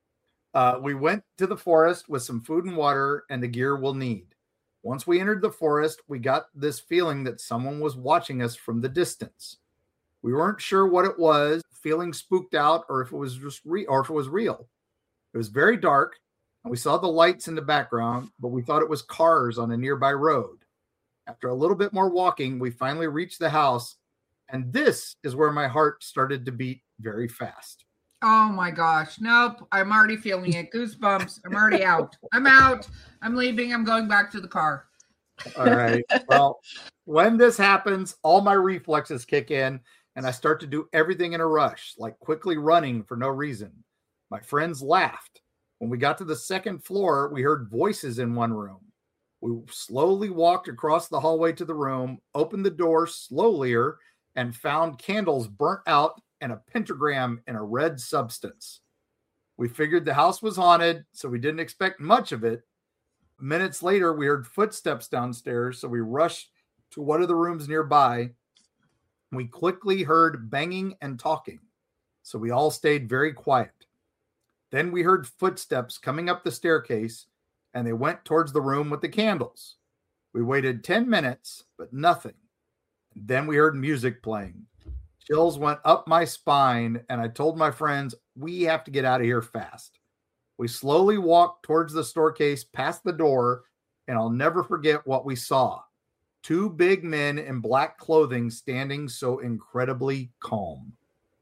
We went to the forest with some food and water and the gear we'll need. Once we entered the forest, we got this feeling that someone was watching us from the distance. We weren't sure what it was, feeling spooked out, or if it was just or if it was real. It was very dark, and we saw the lights in the background, but we thought it was cars on a nearby road. After a little bit more walking, we finally reached the house, and this is where my heart started to beat very fast. Oh my gosh. Nope. I'm already feeling it. Goosebumps. I'm already out. I'm out. I'm leaving. I'm going back to the car. All right. Well, when this happens, all my reflexes kick in and I start to do everything in a rush, like quickly running for no reason. My friends laughed. When we got to the second floor, we heard voices in one room. We slowly walked across the hallway to the room, opened the door slowlier, and found candles burnt out and a pentagram in a red substance. We figured the house was haunted, so we didn't expect much of it. Minutes later, we heard footsteps downstairs, so we rushed to one of the rooms nearby. We quickly heard banging and talking, so we all stayed very quiet. Then we heard footsteps coming up the staircase, and they went towards the room with the candles. We waited 10 minutes, but nothing. Then we heard music playing. Chills went up my spine, and I told my friends, we have to get out of here fast. We slowly walked towards the staircase past the door, and I'll never forget what we saw. Two big men in black clothing standing so incredibly calm.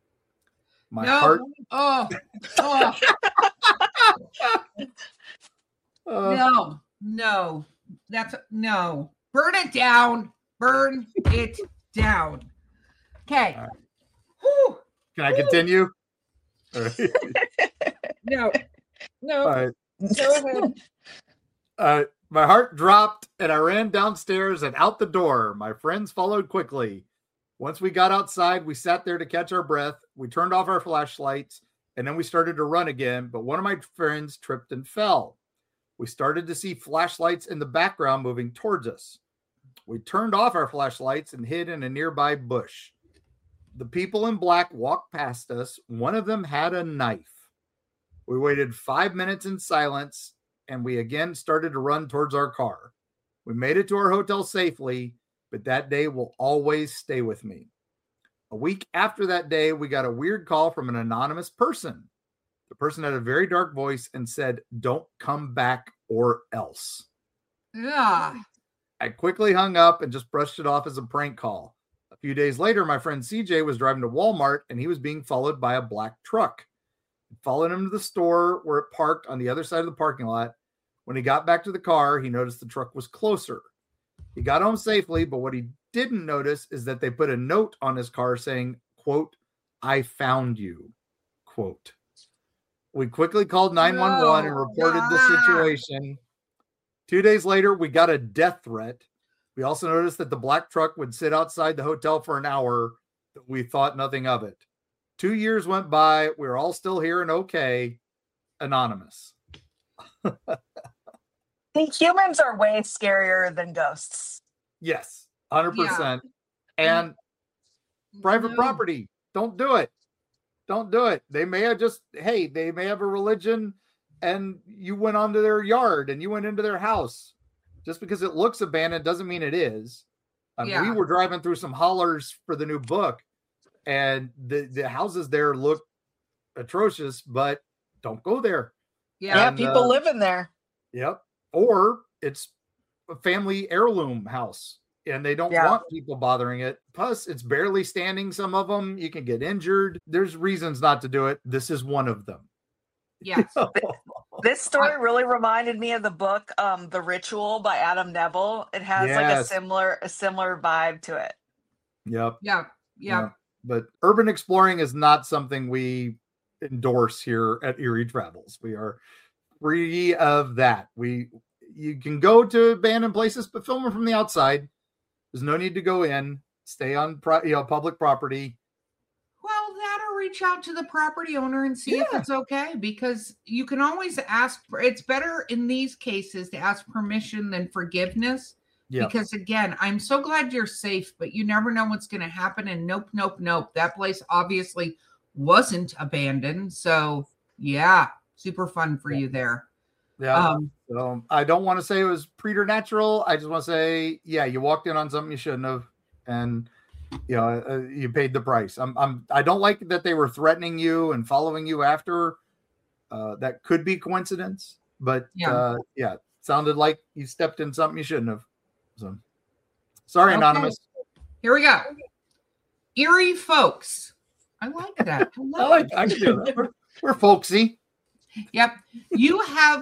My heart. No. That's no. Burn it down. Burn it down. Okay. Right. Can I continue? All right. No. All right. Go ahead. My heart dropped and I ran downstairs and out the door. My friends followed quickly. Once we got outside, we sat there to catch our breath. We turned off our flashlights and then we started to run again. But one of my friends tripped and fell. We started to see flashlights in the background moving towards us. We turned off our flashlights and hid in a nearby bush. The people in black walked past us. One of them had a knife. We waited 5 minutes in silence, and we again started to run towards our car. We made it to our hotel safely, but that day will always stay with me. A week after that day, we got a weird call from an anonymous person. The person had a very dark voice and said, "Don't come back or else." Yeah. I quickly hung up and just brushed it off as a prank call. A few days later, my friend CJ was driving to Walmart and he was being followed by a black truck. He followed him to the store where it parked on the other side of the parking lot. When he got back to the car, he noticed the truck was closer. He got home safely, but what he didn't notice is that they put a note on his car saying, quote, "I found you," quote. We quickly called 911 and reported the situation. 2 days later, we got a death threat. We also noticed that the black truck would sit outside the hotel for an hour, but we thought nothing of it. 2 years went by. We're all still here and okay. Anonymous. I think humans are way scarier than ghosts. Yes, 100%. Yeah. And private property. Don't do it. Don't do it. They may have they may have a religion and you went onto their yard and you went into their house. Just because it looks abandoned doesn't mean it is. We were driving through some hollers for the new book and the houses there look atrocious, but don't go there. Yeah, people live in there. Yep. Or it's a family heirloom house and they don't want people bothering it. Plus, it's barely standing. Some of them, you can get injured. There's reasons not to do it. This is one of them. Yes. This story really reminded me of the book, The Ritual by Adam Neville. It has like a similar vibe to it. Yep. Yeah. But urban exploring is not something we endorse here at Erie Travels. We are free of that. You can go to abandoned places, but film them from the outside. There's no need to go in. Stay on public property. Well, that or reach out to the property owner and see if it's okay, because you can always ask for. It's better in these cases to ask permission than forgiveness. Yeah. Because again, I'm so glad you're safe, but you never know what's going to happen. And nope. That place obviously wasn't abandoned. So yeah, super fun for you there. Yeah. So I don't want to say it was preternatural. I just want to say, yeah, you walked in on something you shouldn't have, and you paid the price. I don't like that they were threatening you and following you after. That could be coincidence, but it sounded like you stepped in something you shouldn't have. So sorry, okay. Anonymous. Here we go. Erie folks. I like that. I can do that. We're folksy. Yep. You have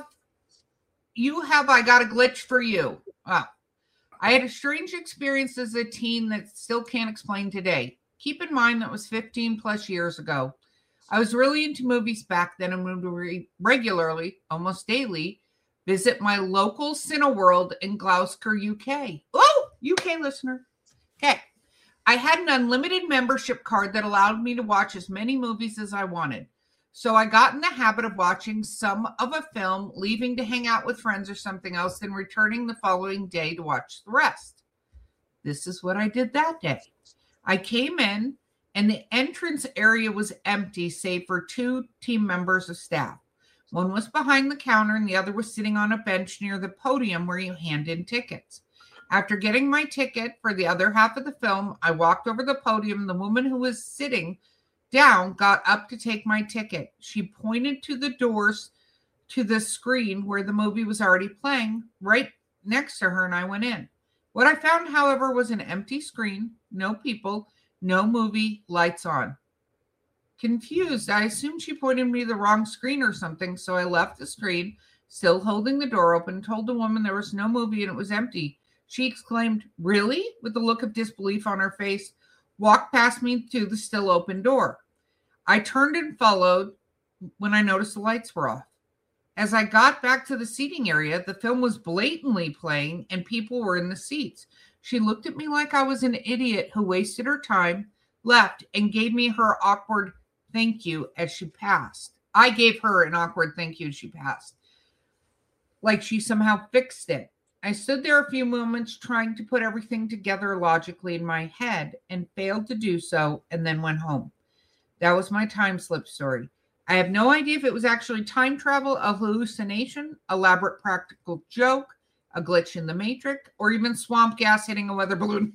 I got a glitch for you. Wow. I had a strange experience as a teen that still can't explain today. Keep in mind that was 15 plus years ago. I was really into movies back then and would regularly, almost daily, visit my local Cineworld in Gloucester, UK. Oh, UK listener. Okay. I had an unlimited membership card that allowed me to watch as many movies as I wanted. So I got in the habit of watching some of a film, leaving to hang out with friends or something else, then returning the following day to watch the rest. This is what I did that day. I came in and the entrance area was empty, save for 2 team members of staff. One was behind the counter and the other was sitting on a bench near the podium where you hand in tickets. After getting my ticket for the other half of the film, I walked over the podium. The woman who was sitting down got up to take my ticket. She pointed to the doors to the screen where the movie was already playing right next to her, and I went in. What I found, however, was an empty screen, no people, no movie, lights on. Confused, I assumed she pointed me to the wrong screen or something, so I left the screen, still holding the door open, told the woman there was no movie and it was empty. She exclaimed, "Really?" with a look of disbelief on her face, walked past me to the still open door. I turned and followed when I noticed the lights were off. As I got back to the seating area, the film was blatantly playing and people were in the seats. She looked at me like I was an idiot who wasted her time, left, and gave me her awkward thank you as she passed. I gave her an awkward thank you as she passed. Like she somehow fixed it. I stood there a few moments trying to put everything together logically in my head and failed to do so, and then went home. That was my time slip story. I have no idea if it was actually time travel, a hallucination, elaborate practical joke, a glitch in the Matrix, or even swamp gas hitting a weather balloon.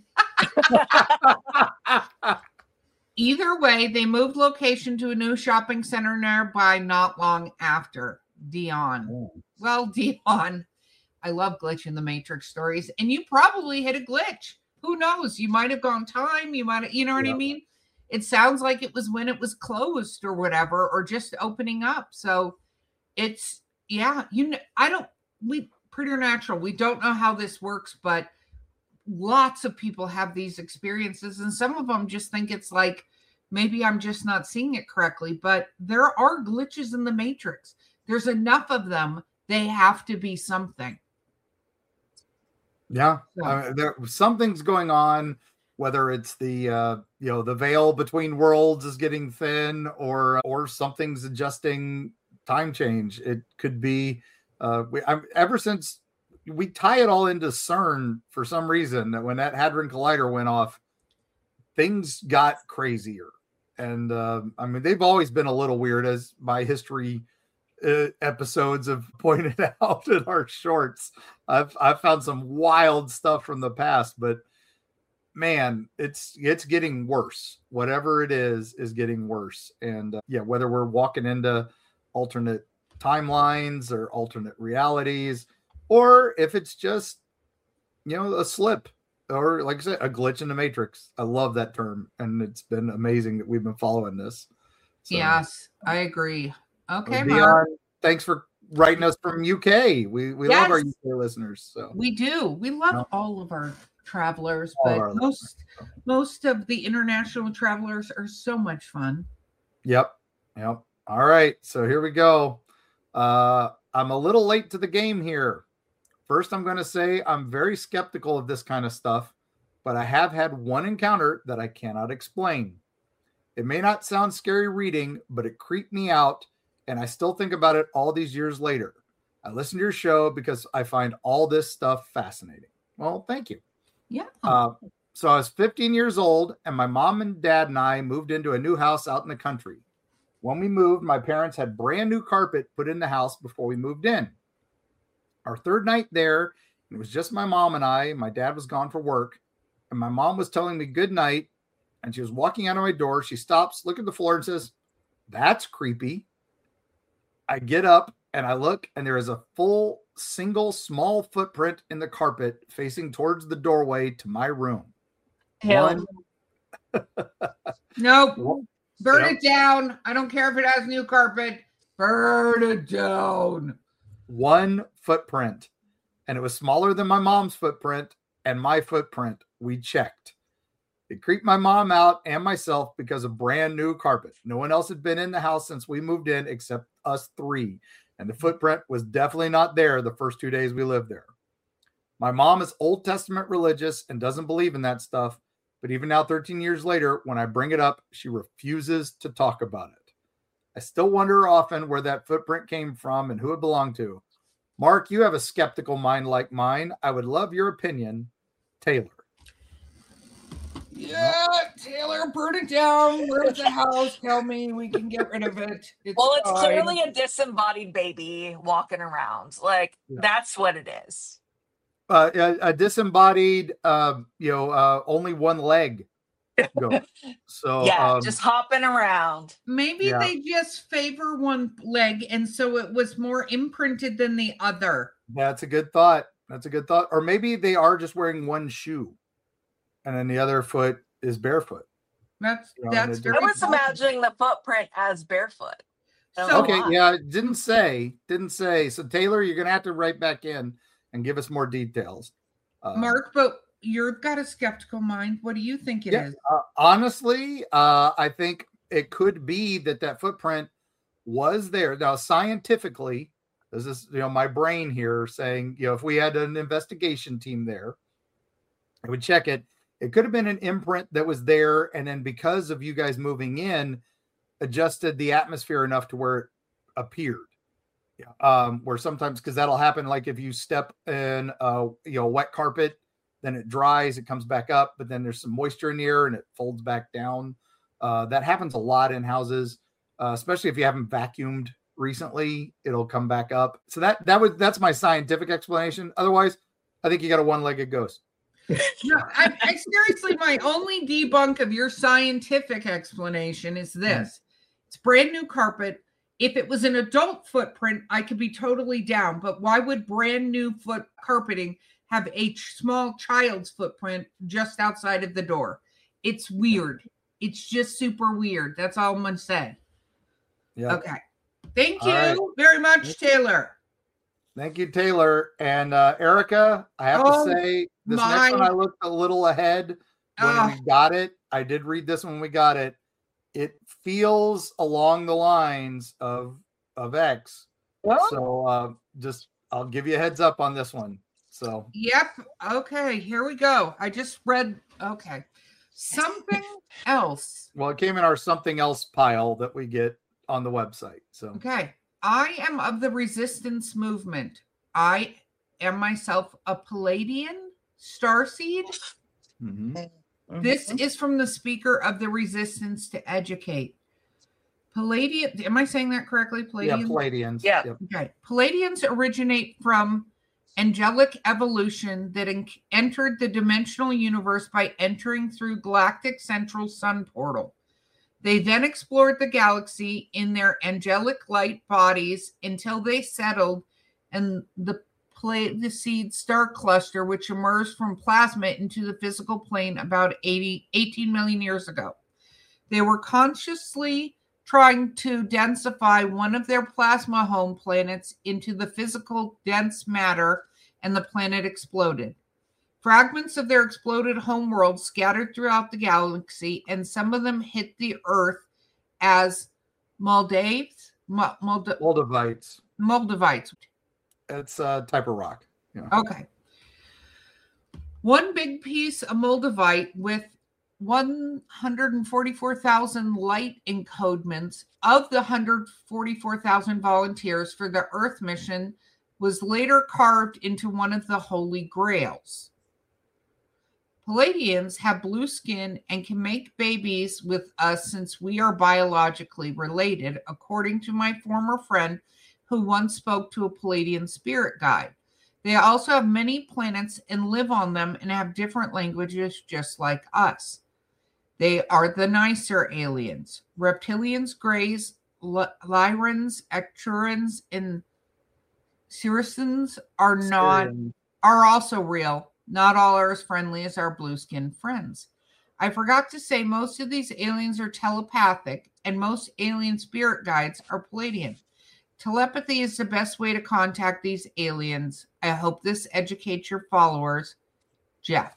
Either way, they moved location to a new shopping center nearby not long after. Dion. Oh. Well, Dion, I love glitch in the Matrix stories, and you probably hit a glitch. Who knows? You might have gone time. You might have, you know what I mean? It sounds like it was when it was closed or whatever, or just opening up. So it's, preternatural. We don't know how this works, but lots of people have these experiences, and some of them just think it's like, maybe I'm just not seeing it correctly, but there are glitches in the Matrix. There's enough of them. They have to be something. Yeah. Something's going on, whether it's the veil between worlds is getting thin, or something's adjusting time change. It could be, ever since we tie it all into CERN for some reason, that when that Hadron Collider went off, things got crazier. And they've always been a little weird, as my history episodes have pointed out in our shorts. I've found some wild stuff from the past, but man, it's getting worse. Whatever it is getting worse. And whether we're walking into alternate timelines or alternate realities, or if it's just a slip, or like I said, a glitch in the Matrix. I love that term, and it's been amazing that we've been following this. So, yes, I agree. Okay, Mark. Thanks for writing us from UK. We love our UK listeners. So we do. We love all of our travelers, but most of the international travelers are so much fun. Yep. All right, so here we go. I'm a little late to the game here. First, I'm going to say I'm very skeptical of this kind of stuff, but I have had one encounter that I cannot explain. It may not sound scary reading, but it creeped me out, and I still think about it all these years later. I listen to your show because I find all this stuff fascinating. Well, thank you. Yeah. So I was 15 years old, and my mom and dad and I moved into a new house out in the country. When we moved, my parents had brand new carpet put in the house before we moved in. Our third night there, it was just my mom and I. My dad was gone for work, and my mom was telling me good night, and she was walking out of my door. She stops, look at the floor, and says, "That's creepy." I get up, and I look, and there is a full, single, small footprint in the carpet facing towards the doorway to my room. Hell. Nope. Burn it down. I don't care if it has new carpet. Burn it down. One footprint. And it was smaller than my mom's footprint and my footprint. We checked. It creeped my mom out and myself because of brand new carpet. No one else had been in the house since we moved in except us three. And the footprint was definitely not there the first 2 days we lived there. My mom is Old Testament religious and doesn't believe in that stuff. But even now, 13 years later, when I bring it up, she refuses to talk about it. I still wonder often where that footprint came from and who it belonged to. Mark, you have a skeptical mind like mine. I would love your opinion. Taylor. Yeah, Taylor, burn it down. Where's the house? Tell me we can get rid of it. It's fine. clearly a disembodied baby walking around. Like, that's what it is. A disembodied, only one leg. Go. So just hopping around. Maybe they just favor one leg, and so it was more imprinted than the other. That's a good thought. Or maybe they are just wearing one shoe, and then the other foot is barefoot. That's I was imagining the footprint as barefoot. Didn't say. So Taylor, you're gonna have to write back in and give us more details. Mark, but you've got a skeptical mind. What do you think it is? Honestly, I think it could be that footprint was there. Now, scientifically, this is, my brain here saying, if we had an investigation team there, I would check it. It could have been an imprint that was there, and then because of you guys moving in, adjusted the atmosphere enough to where it appeared. Where sometimes, because that'll happen, like if you step in wet carpet, then it dries, it comes back up, but then there's some moisture in the air and it folds back down. That happens a lot in houses, especially if you haven't vacuumed recently, it'll come back up. So that's my scientific explanation. Otherwise, I think you got a one-legged ghost. No, I seriously, my only debunk of your scientific explanation is this. It's brand new carpet. If it was an adult footprint, I could be totally down. But why would brand new foot carpeting have a small child's footprint just outside of the door? It's weird. It's just super weird. That's all I'm going to say. Yeah. Okay. Thank you very much, Taylor. Thank you, Taylor. And Erica, I have to say, this next one I looked a little ahead when we got it. I did read this when we got it. It feels along the lines of X. So I'll give you a heads up on this one. So yep. Okay, here we go. I just read something else. Well, it came in our something else pile that we get on the website. So okay. I am of the resistance movement. I am myself a Palladian starseed. Mm-hmm. This is from the speaker of the Resistance to Educate. Palladian, am I saying that correctly? Palladians? Yeah, Palladians. Yeah. Okay. Palladians originate from angelic evolution that entered the dimensional universe by entering through galactic central sun portal. They then explored the galaxy in their angelic light bodies until they settled in the Pleiades star cluster, which emerged from plasma into the physical plane about 18 million years ago. They were consciously trying to densify one of their plasma home planets into the physical dense matter, and the planet exploded. Fragments of their exploded homeworld scattered throughout the galaxy, and some of them hit the Earth as Maldives? Moldavites. It's a type of rock. Yeah. Okay. One big piece of Moldavite with 144,000 light encodements of the 144,000 volunteers for the Earth mission was later carved into one of the Holy Grails. Pleiadians have blue skin and can make babies with us since we are biologically related, according to my former friend who once spoke to a Pleiadian spirit guide. They also have many planets and live on them and have different languages just like us. They are the nicer aliens. Reptilians, Greys, Lyrans, Arcturians, and Cirrusans are also real. Not all are as friendly as our blue-skinned friends. I forgot to say most of these aliens are telepathic, and most alien spirit guides are Pleiadian. Telepathy is the best way to contact these aliens. I hope this educates your followers. Jeff.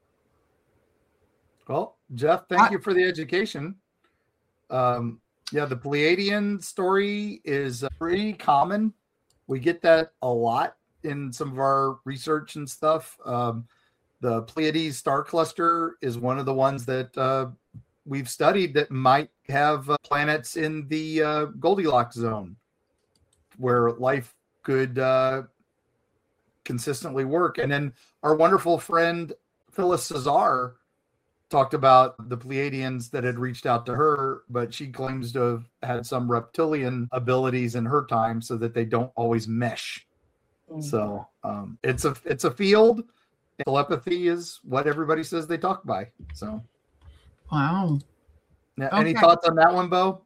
Well, Jeff, thank you for the education. The Pleiadian story is pretty common. We get that a lot in some of our research and stuff. The Pleiades star cluster is one of the ones that we've studied that might have planets in the Goldilocks zone where life could consistently work. And then our wonderful friend Phyllis Cesar talked about the Pleiadians that had reached out to her, but she claims to have had some reptilian abilities in her time so that they don't always mesh. So it's a field. Telepathy is what everybody says they talk by. So, wow. Now, any thoughts on that one, Bo?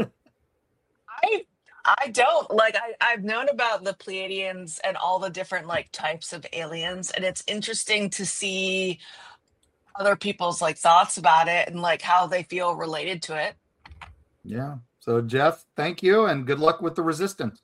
I don't I've known about the Pleiadians and all the different types of aliens, and it's interesting to see other people's thoughts about it and how they feel related to it. Yeah. So Jeff, thank you and good luck with the resistance.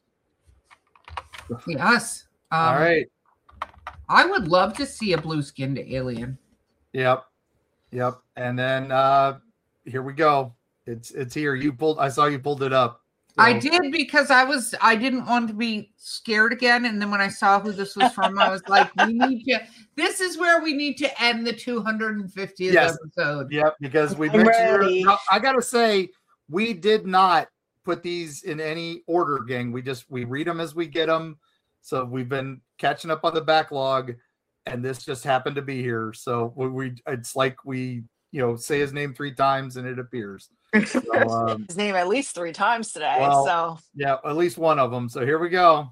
Yes. All right. I would love to see a blue-skinned alien. Yep. And then here we go. It's here. I saw you pulled it up. So. I did because I didn't want to be scared again. And then when I saw who this was from, I was like, this is where we need to end the 250th episode. Yep, because we mentioned I gotta say, we did not put these in any order, gang. We read them as we get them. So we've been catching up on the backlog, and this just happened to be here. So it's like we say his name 3 times and it appears. So, his name at least 3 times today. Yeah, at least one of them. So here we go.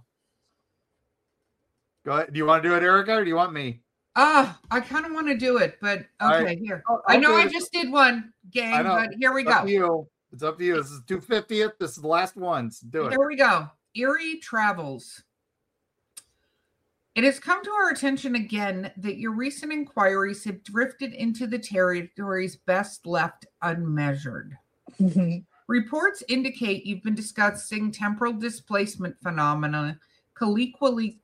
Go ahead. Do you want to do it, Erica, or do you want me? I kind of want to do it, but okay, right. Here. I know I just did one, gang, but here we go. It's up to you. This is 250th. This is the last one. So do it. Here we go. Eerie Travels. It has come to our attention again that your recent inquiries have drifted into the territories best left unmeasured. Mm-hmm. Reports indicate you've been discussing temporal displacement phenomena colloquially,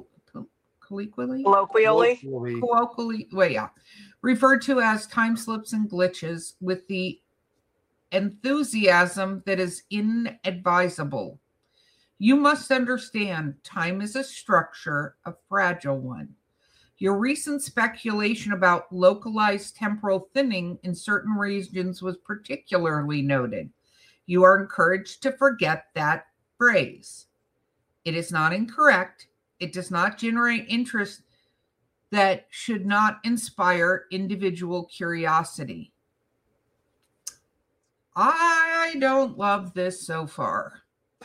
referred to as time slips and glitches, with the enthusiasm that is inadvisable. You must understand, time is a structure, a fragile one. Your recent speculation about localized temporal thinning in certain regions was particularly noted. You are encouraged to forget that phrase. It is not incorrect. It does not generate interest that should not inspire individual curiosity. I don't love this so far.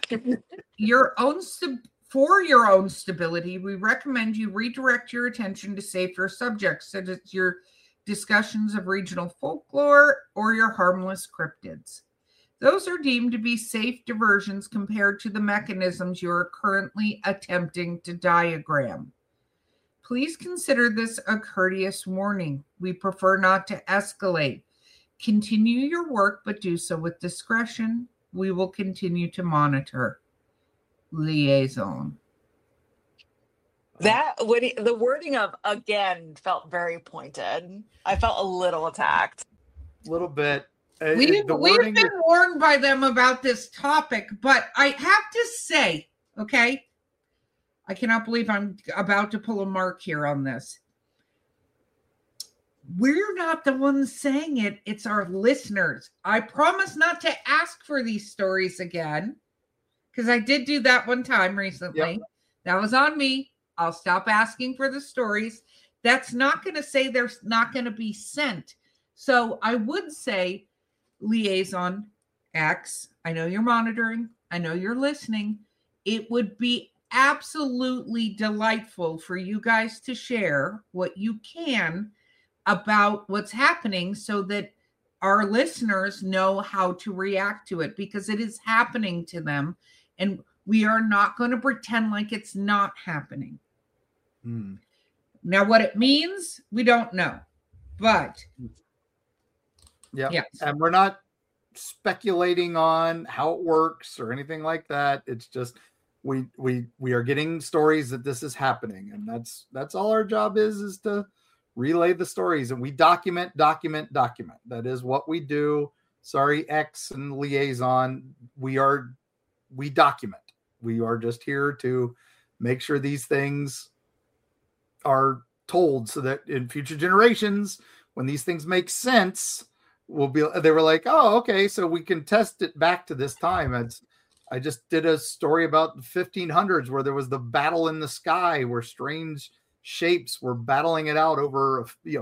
For your own stability, we recommend you redirect your attention to safer subjects, such as your discussions of regional folklore or your harmless cryptids. Those are deemed to be safe diversions compared to the mechanisms you are currently attempting to diagram. Please consider this a courteous warning. We prefer not to escalate. Continue your work, but do so with discretion. We will continue to monitor. Liaison. The wording of again felt very pointed. I felt a little attacked. A little bit. We've been warned by them about this topic, but I have to say, okay, I cannot believe I'm about to pull a mark here on this. We're not the ones saying it. It's our listeners. I promise not to ask for these stories again, because I did do that one time recently. Yep. That was on me. I'll stop asking for the stories. That's not going to say they're not going to be sent. So I would say, Liaison X, I know you're monitoring. I know you're listening. It would be absolutely delightful for you guys to share what you can about what's happening so that our listeners know how to react to it, because it is happening to them and we are not going to pretend like it's not happening. Now, what it means, we don't know, but yes. And we're not speculating on how it works or anything like that. It's just we are getting stories that this is happening, and that's all our job is to relay the stories, and we document. That is what we do. Sorry, X and Liaison. We document. We are just here to make sure these things are told so that in future generations, when these things make sense, they were like, oh, okay, so we can test it back to this time. I just did a story about the 1500s where there was the battle in the sky where strange shapes were battling it out over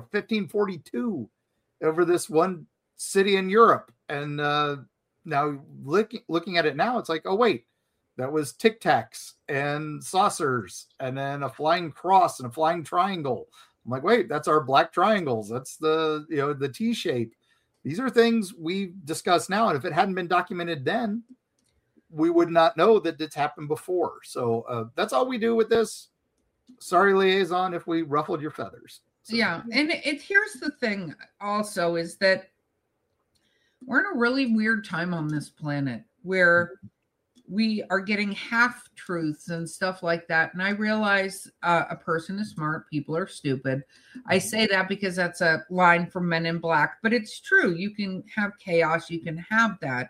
1542 over this one city in Europe. And now looking at it now, it's like, oh wait, that was Tic Tacs and saucers and then a flying cross and a flying triangle. I'm like, wait, that's our black triangles. That's the T shape. These are things we discuss now, and if it hadn't been documented then, we would not know that it's happened before. So that's all we do with this. Sorry, Liaison, if we ruffled your feathers. So. Yeah, and here's the thing also is that we're in a really weird time on this planet where we are getting half truths and stuff like that. And I realize a person is smart, people are stupid. I say that because that's a line from Men in Black, but it's true. You can have chaos, you can have that.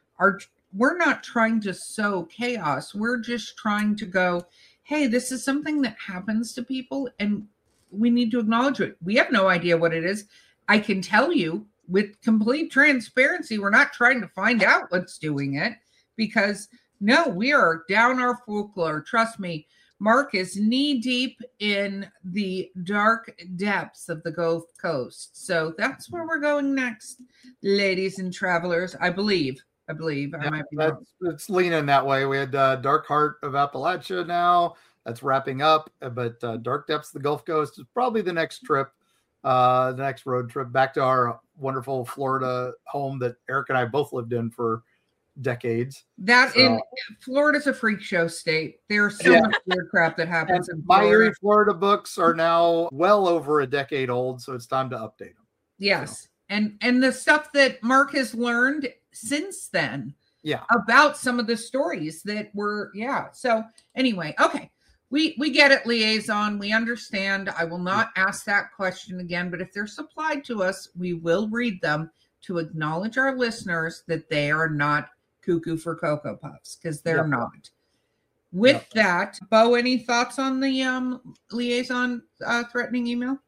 We're not trying to sow chaos. We're just trying to go, hey, this is something that happens to people and we need to acknowledge it. We have no idea what it is. I can tell you with complete transparency, we're not trying to find out what's doing it, because no, we are down our folklore. Trust me, Mark is knee deep in the dark depths of the Gulf Coast. So that's where we're going next, ladies and travelers, I believe. I might be wrong. It's leaning that way. We had Dark Heart of Appalachia now. That's wrapping up. But Dark Depths of the Gulf Coast is probably the next trip, the next road trip back to our wonderful Florida home that Eric and I both lived in for decades. In Florida's a freak show state. There's so much weird crap that happens in Florida. My Erie, Florida books are now well over a decade old, so it's time to update them. Yes. So. And the stuff that Mark has learned since then about some of the stories that were so anyway, okay, we get it, Liaison, we understand. I will not ask that question again, but if they're supplied to us, we will read them to acknowledge our listeners that they are not cuckoo for Cocoa Puffs, because they're not. With that, Bo, any thoughts on the Liaison threatening email?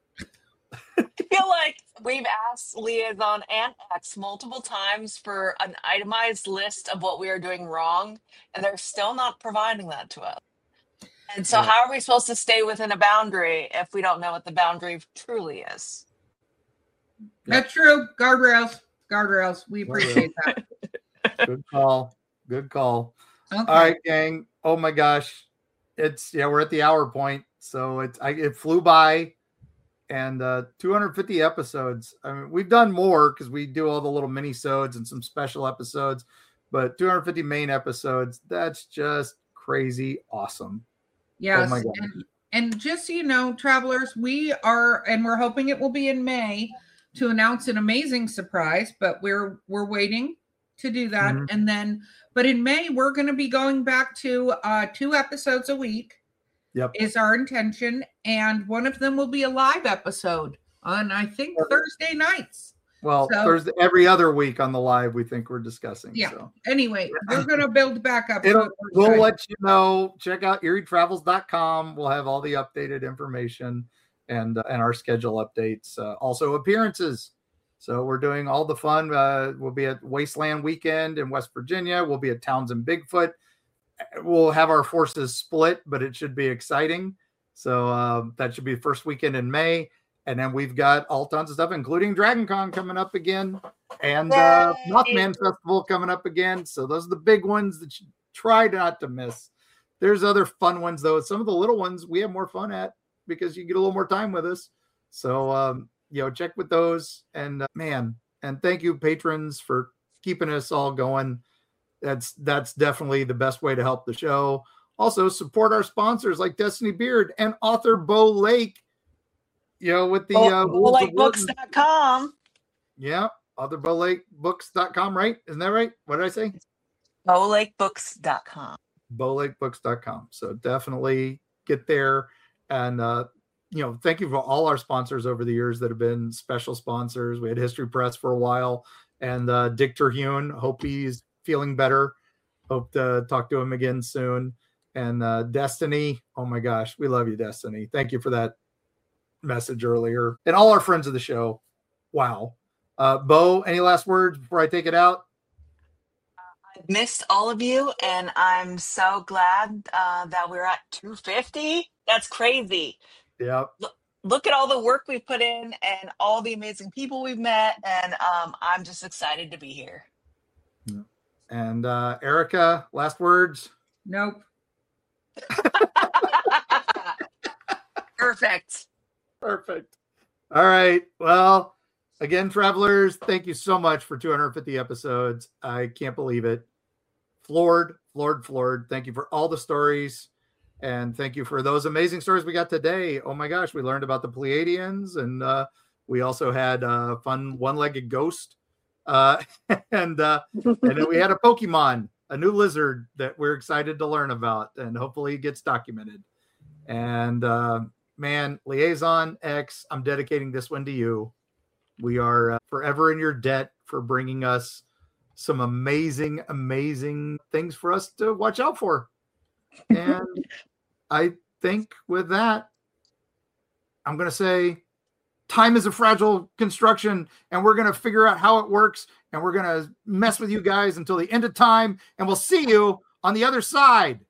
I feel like we've asked Liaison and X multiple times for an itemized list of what we are doing wrong, and they're still not providing that to us. And so how are we supposed to stay within a boundary if we don't know what the boundary truly is? That's true. Guardrails. We appreciate that. Good call. Okay. All right, gang. Oh my gosh. We're at the hour point. So it flew by. And 250 episodes. I mean, we've done more because we do all the little mini-sodes and some special episodes, but 250 main episodes, that's just crazy awesome. Yes. Oh my God. And just so you know, travelers, we're hoping it will be in May to announce an amazing surprise, but we're waiting to do that. Mm-hmm. And then, but in May, we're going to be going back to 2 episodes a week. Yep. Is our intention, and one of them will be a live episode on, I think, Thursday nights. Well, So- Thursday, every other week on the live, we think we're discussing. Yeah. So. Anyway, we're going to build back up. We'll let you know. Check out EerieTravels.com. We'll have all the updated information and our schedule updates. Also appearances. So we're doing all the fun. We'll be at Wasteland Weekend in West Virginia. We'll be at Townsend Bigfoot. We'll have our forces split, but it should be exciting. So that should be the first weekend in May. And then we've got all tons of stuff, including Dragon Con coming up again and Mothman Festival coming up again. So those are the big ones that you try not to miss. There's other fun ones, though. Some of the little ones we have more fun at because you get a little more time with us. So, check with those. And and thank you, patrons, for keeping us all going. That's definitely the best way to help the show. Also, support our sponsors like Destiny Beard and author Bo Lake. With the BowLakeBooks.com. Yeah, author BowLakeBooks.com, right? Isn't that right? What did I say? BowLakeBooks.com. BowLakeBooks.com. So definitely get there. And, thank you for all our sponsors over the years that have been special sponsors. We had History Press for a while. And Dick Terhune, hope he's feeling better. Hope to talk to him again soon. And Destiny, oh my gosh, we love you, Destiny. Thank you for that message earlier. And all our friends of the show. Wow. Bo, any last words before I take it out? I've missed all of you, and I'm so glad that we're at 250. That's crazy. Yeah. Look at all the work we've put in and all the amazing people we've met, and I'm just excited to be here. And Erica, last words? Nope. Perfect. All right. Well, again, travelers, thank you so much for 250 episodes. I can't believe it. Floored. Thank you for all the stories. And thank you for those amazing stories we got today. Oh my gosh, we learned about the Pleiadians, and we also had a fun one-legged ghost. And then we had a Pokemon, a new lizard that we're excited to learn about, and hopefully it gets documented. And Liaison X, I'm dedicating this one to you. We are forever in your debt for bringing us some amazing, amazing things for us to watch out for. And I think with that, I'm going to say time is a fragile construction, and we're going to figure out how it works, and we're going to mess with you guys until the end of time, and we'll see you on the other side.